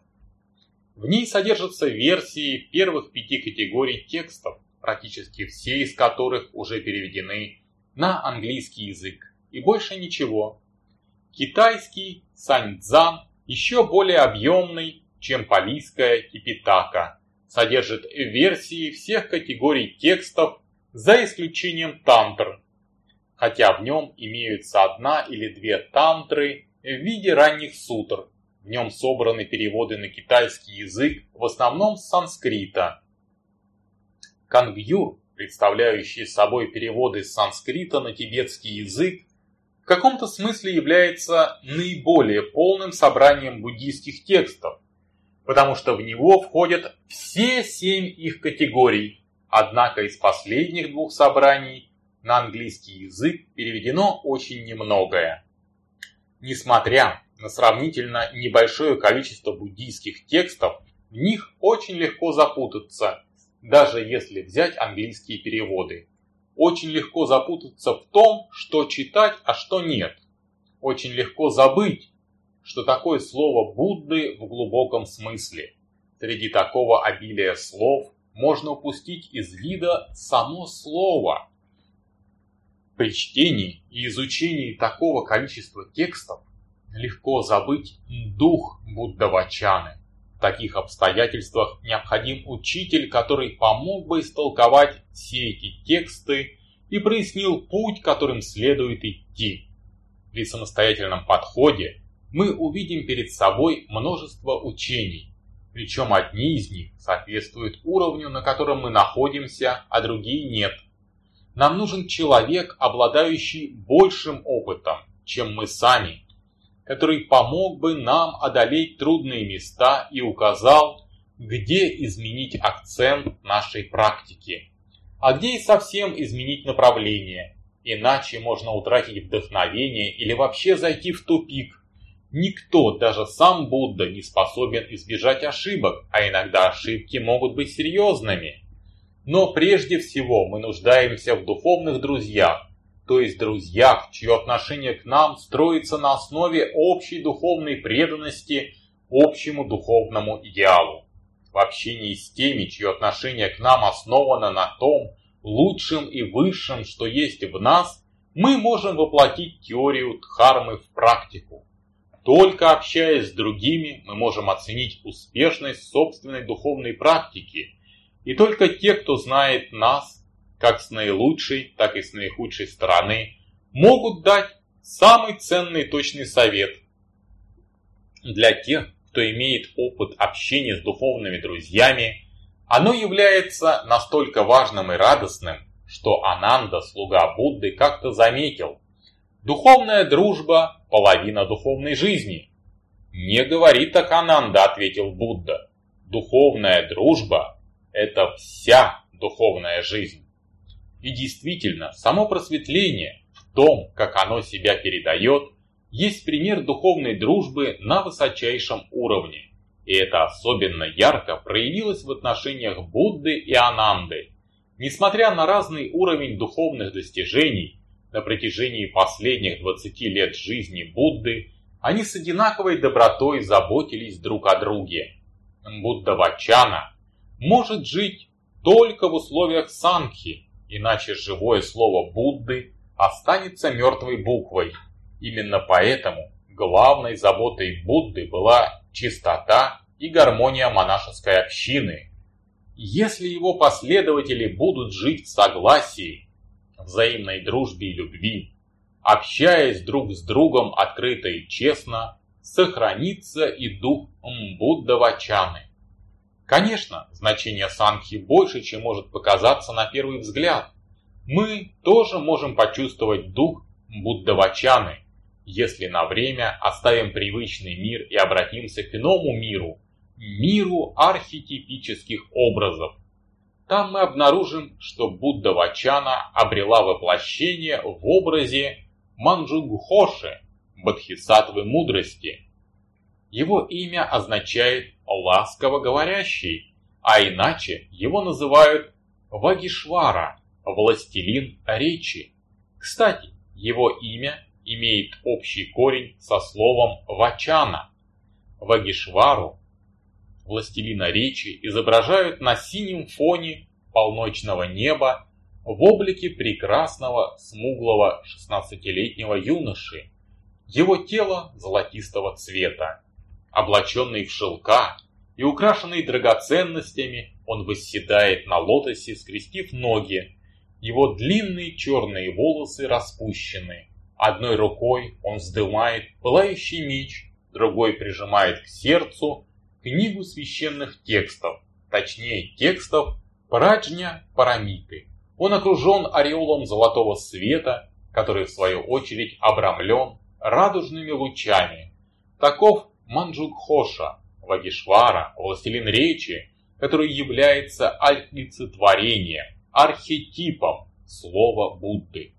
В ней содержатся версии первых пяти категорий текстов, практически все из которых уже переведены на английский язык, и больше ничего. Китайский Сань-Цзан еще более объемный, чем палийская Типитака, содержит версии всех категорий текстов, за исключением тантр, хотя в нем имеются одна или две тантры в виде ранних сутр. В нем собраны переводы на китайский язык, в основном с санскрита. Кангью, представляющий собой переводы с санскрита на тибетский язык, в каком-то смысле является наиболее полным собранием буддийских текстов, потому что в него входят все семь их категорий. Однако из последних двух собраний на английский язык переведено очень немногое. Несмотря на сравнительно небольшое количество буддийских текстов, в них очень легко запутаться, даже если взять английские переводы. Очень легко запутаться в том, что читать, а что нет. Очень легко забыть, что такое слово Будды в глубоком смысле. Среди такого обилия слов можно упустить из вида само слово. При чтении и изучении такого количества текстов легко забыть дух Будда-вачаны. В таких обстоятельствах необходим учитель, который помог бы истолковать все эти тексты и прояснил путь, которым следует идти. При самостоятельном подходе мы увидим перед собой множество учений, причем одни из них соответствуют уровню, на котором мы находимся, а другие нет. Нам нужен человек, обладающий большим опытом, чем мы сами, который помог бы нам одолеть трудные места и указал, где изменить акцент нашей практики, а где и совсем изменить направление, иначе можно утратить вдохновение или вообще зайти в тупик. Никто, даже сам Будда, не способен избежать ошибок, а иногда ошибки могут быть серьезными. Но прежде всего мы нуждаемся в духовных друзьях, то есть друзьях, чье отношение к нам строится на основе общей духовной преданности общему духовному идеалу. В общении с теми, чье отношение к нам основано на том лучшем и высшем, что есть в нас, мы можем воплотить теорию Дхармы в практику. Только общаясь с другими, мы можем оценить успешность собственной духовной практики, и только те, кто знает нас, как с наилучшей, так и с наихудшей стороны, могут дать самый ценный и точный совет. Для тех, кто имеет опыт общения с духовными друзьями, оно является настолько важным и радостным, что Ананда, слуга Будды, как-то заметил: «Духовная дружба – половина духовной жизни». «Не говори так, Ананда», – ответил Будда. «Духовная дружба – это вся духовная жизнь». И действительно, само просветление в том, как оно себя передает, есть пример духовной дружбы на высочайшем уровне. И это особенно ярко проявилось в отношениях Будды и Ананды. Несмотря на разный уровень духовных достижений, на протяжении последних двадцати лет жизни Будды, они с одинаковой добротой заботились друг о друге. Будда-вачана может жить только в условиях сангхи, иначе живое слово Будды останется мертвой буквой. Именно поэтому главной заботой Будды была чистота и гармония монашеской общины. Если его последователи будут жить в согласии, взаимной дружбе и любви, общаясь друг с другом открыто и честно, сохранится и дух Будда-вачаны. Конечно, значение сангхи больше, чем может показаться на первый взгляд. Мы тоже можем почувствовать дух Будда-вачаны, если на время оставим привычный мир и обратимся к иному миру, миру архетипических образов. Там мы обнаружим, что Будда-вачана обрела воплощение в образе Манджугхоши, бодхисаттвы мудрости. Его имя означает «ласково говорящий», а иначе его называют Вагишвара, властелин речи. Кстати, его имя имеет общий корень со словом «вачана». Вагишвару, властелина речи, изображают на синем фоне полночного неба в облике прекрасного смуглого шестнадцатилетнего юноши. Его тело золотистого цвета. Облаченный в шелка и украшенный драгоценностями, он восседает на лотосе, скрестив ноги. Его длинные черные волосы распущены. Одной рукой он вздымает пылающий меч, другой прижимает к сердцу книгу священных текстов, точнее текстов Праджня Парамиты. Он окружен ореолом золотого света, который в свою очередь обрамлен радужными лучами. Таков Манджугхоша, Вагишвара, властелин речи, который является олицетворением, архетипом слова Будды.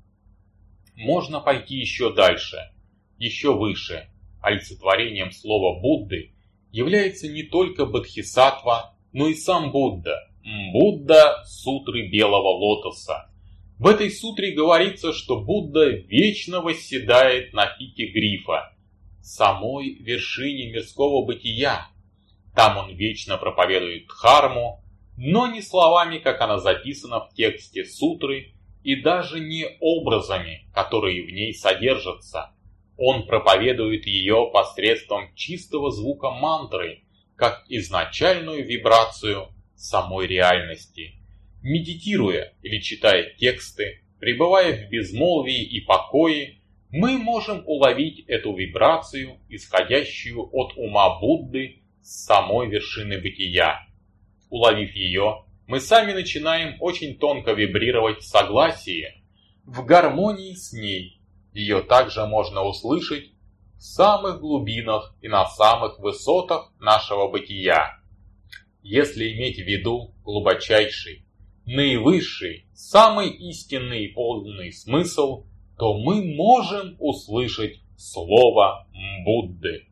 Можно пойти еще дальше, еще выше. Олицетворением слова Будды является не только Бодхисаттва, но и сам Будда. Будда сутры белого лотоса. В этой сутре говорится, что Будда вечно восседает на пике грифа, самой вершине мирского бытия. Там он вечно проповедует дхарму, но не словами, как она записана в тексте сутры, и даже не образами, которые в ней содержатся. Он проповедует ее посредством чистого звука мантры, как изначальную вибрацию самой реальности. Медитируя или читая тексты, пребывая в безмолвии и покое, мы можем уловить эту вибрацию, исходящую от ума Будды с самой вершины бытия. Уловив ее, мы сами начинаем очень тонко вибрировать в согласии, в гармонии с ней. Ее также можно услышать в самых глубинах и на самых высотах нашего бытия. Если иметь в виду глубочайший, наивысший, самый истинный и полный смысл, то мы можем услышать слово Будды.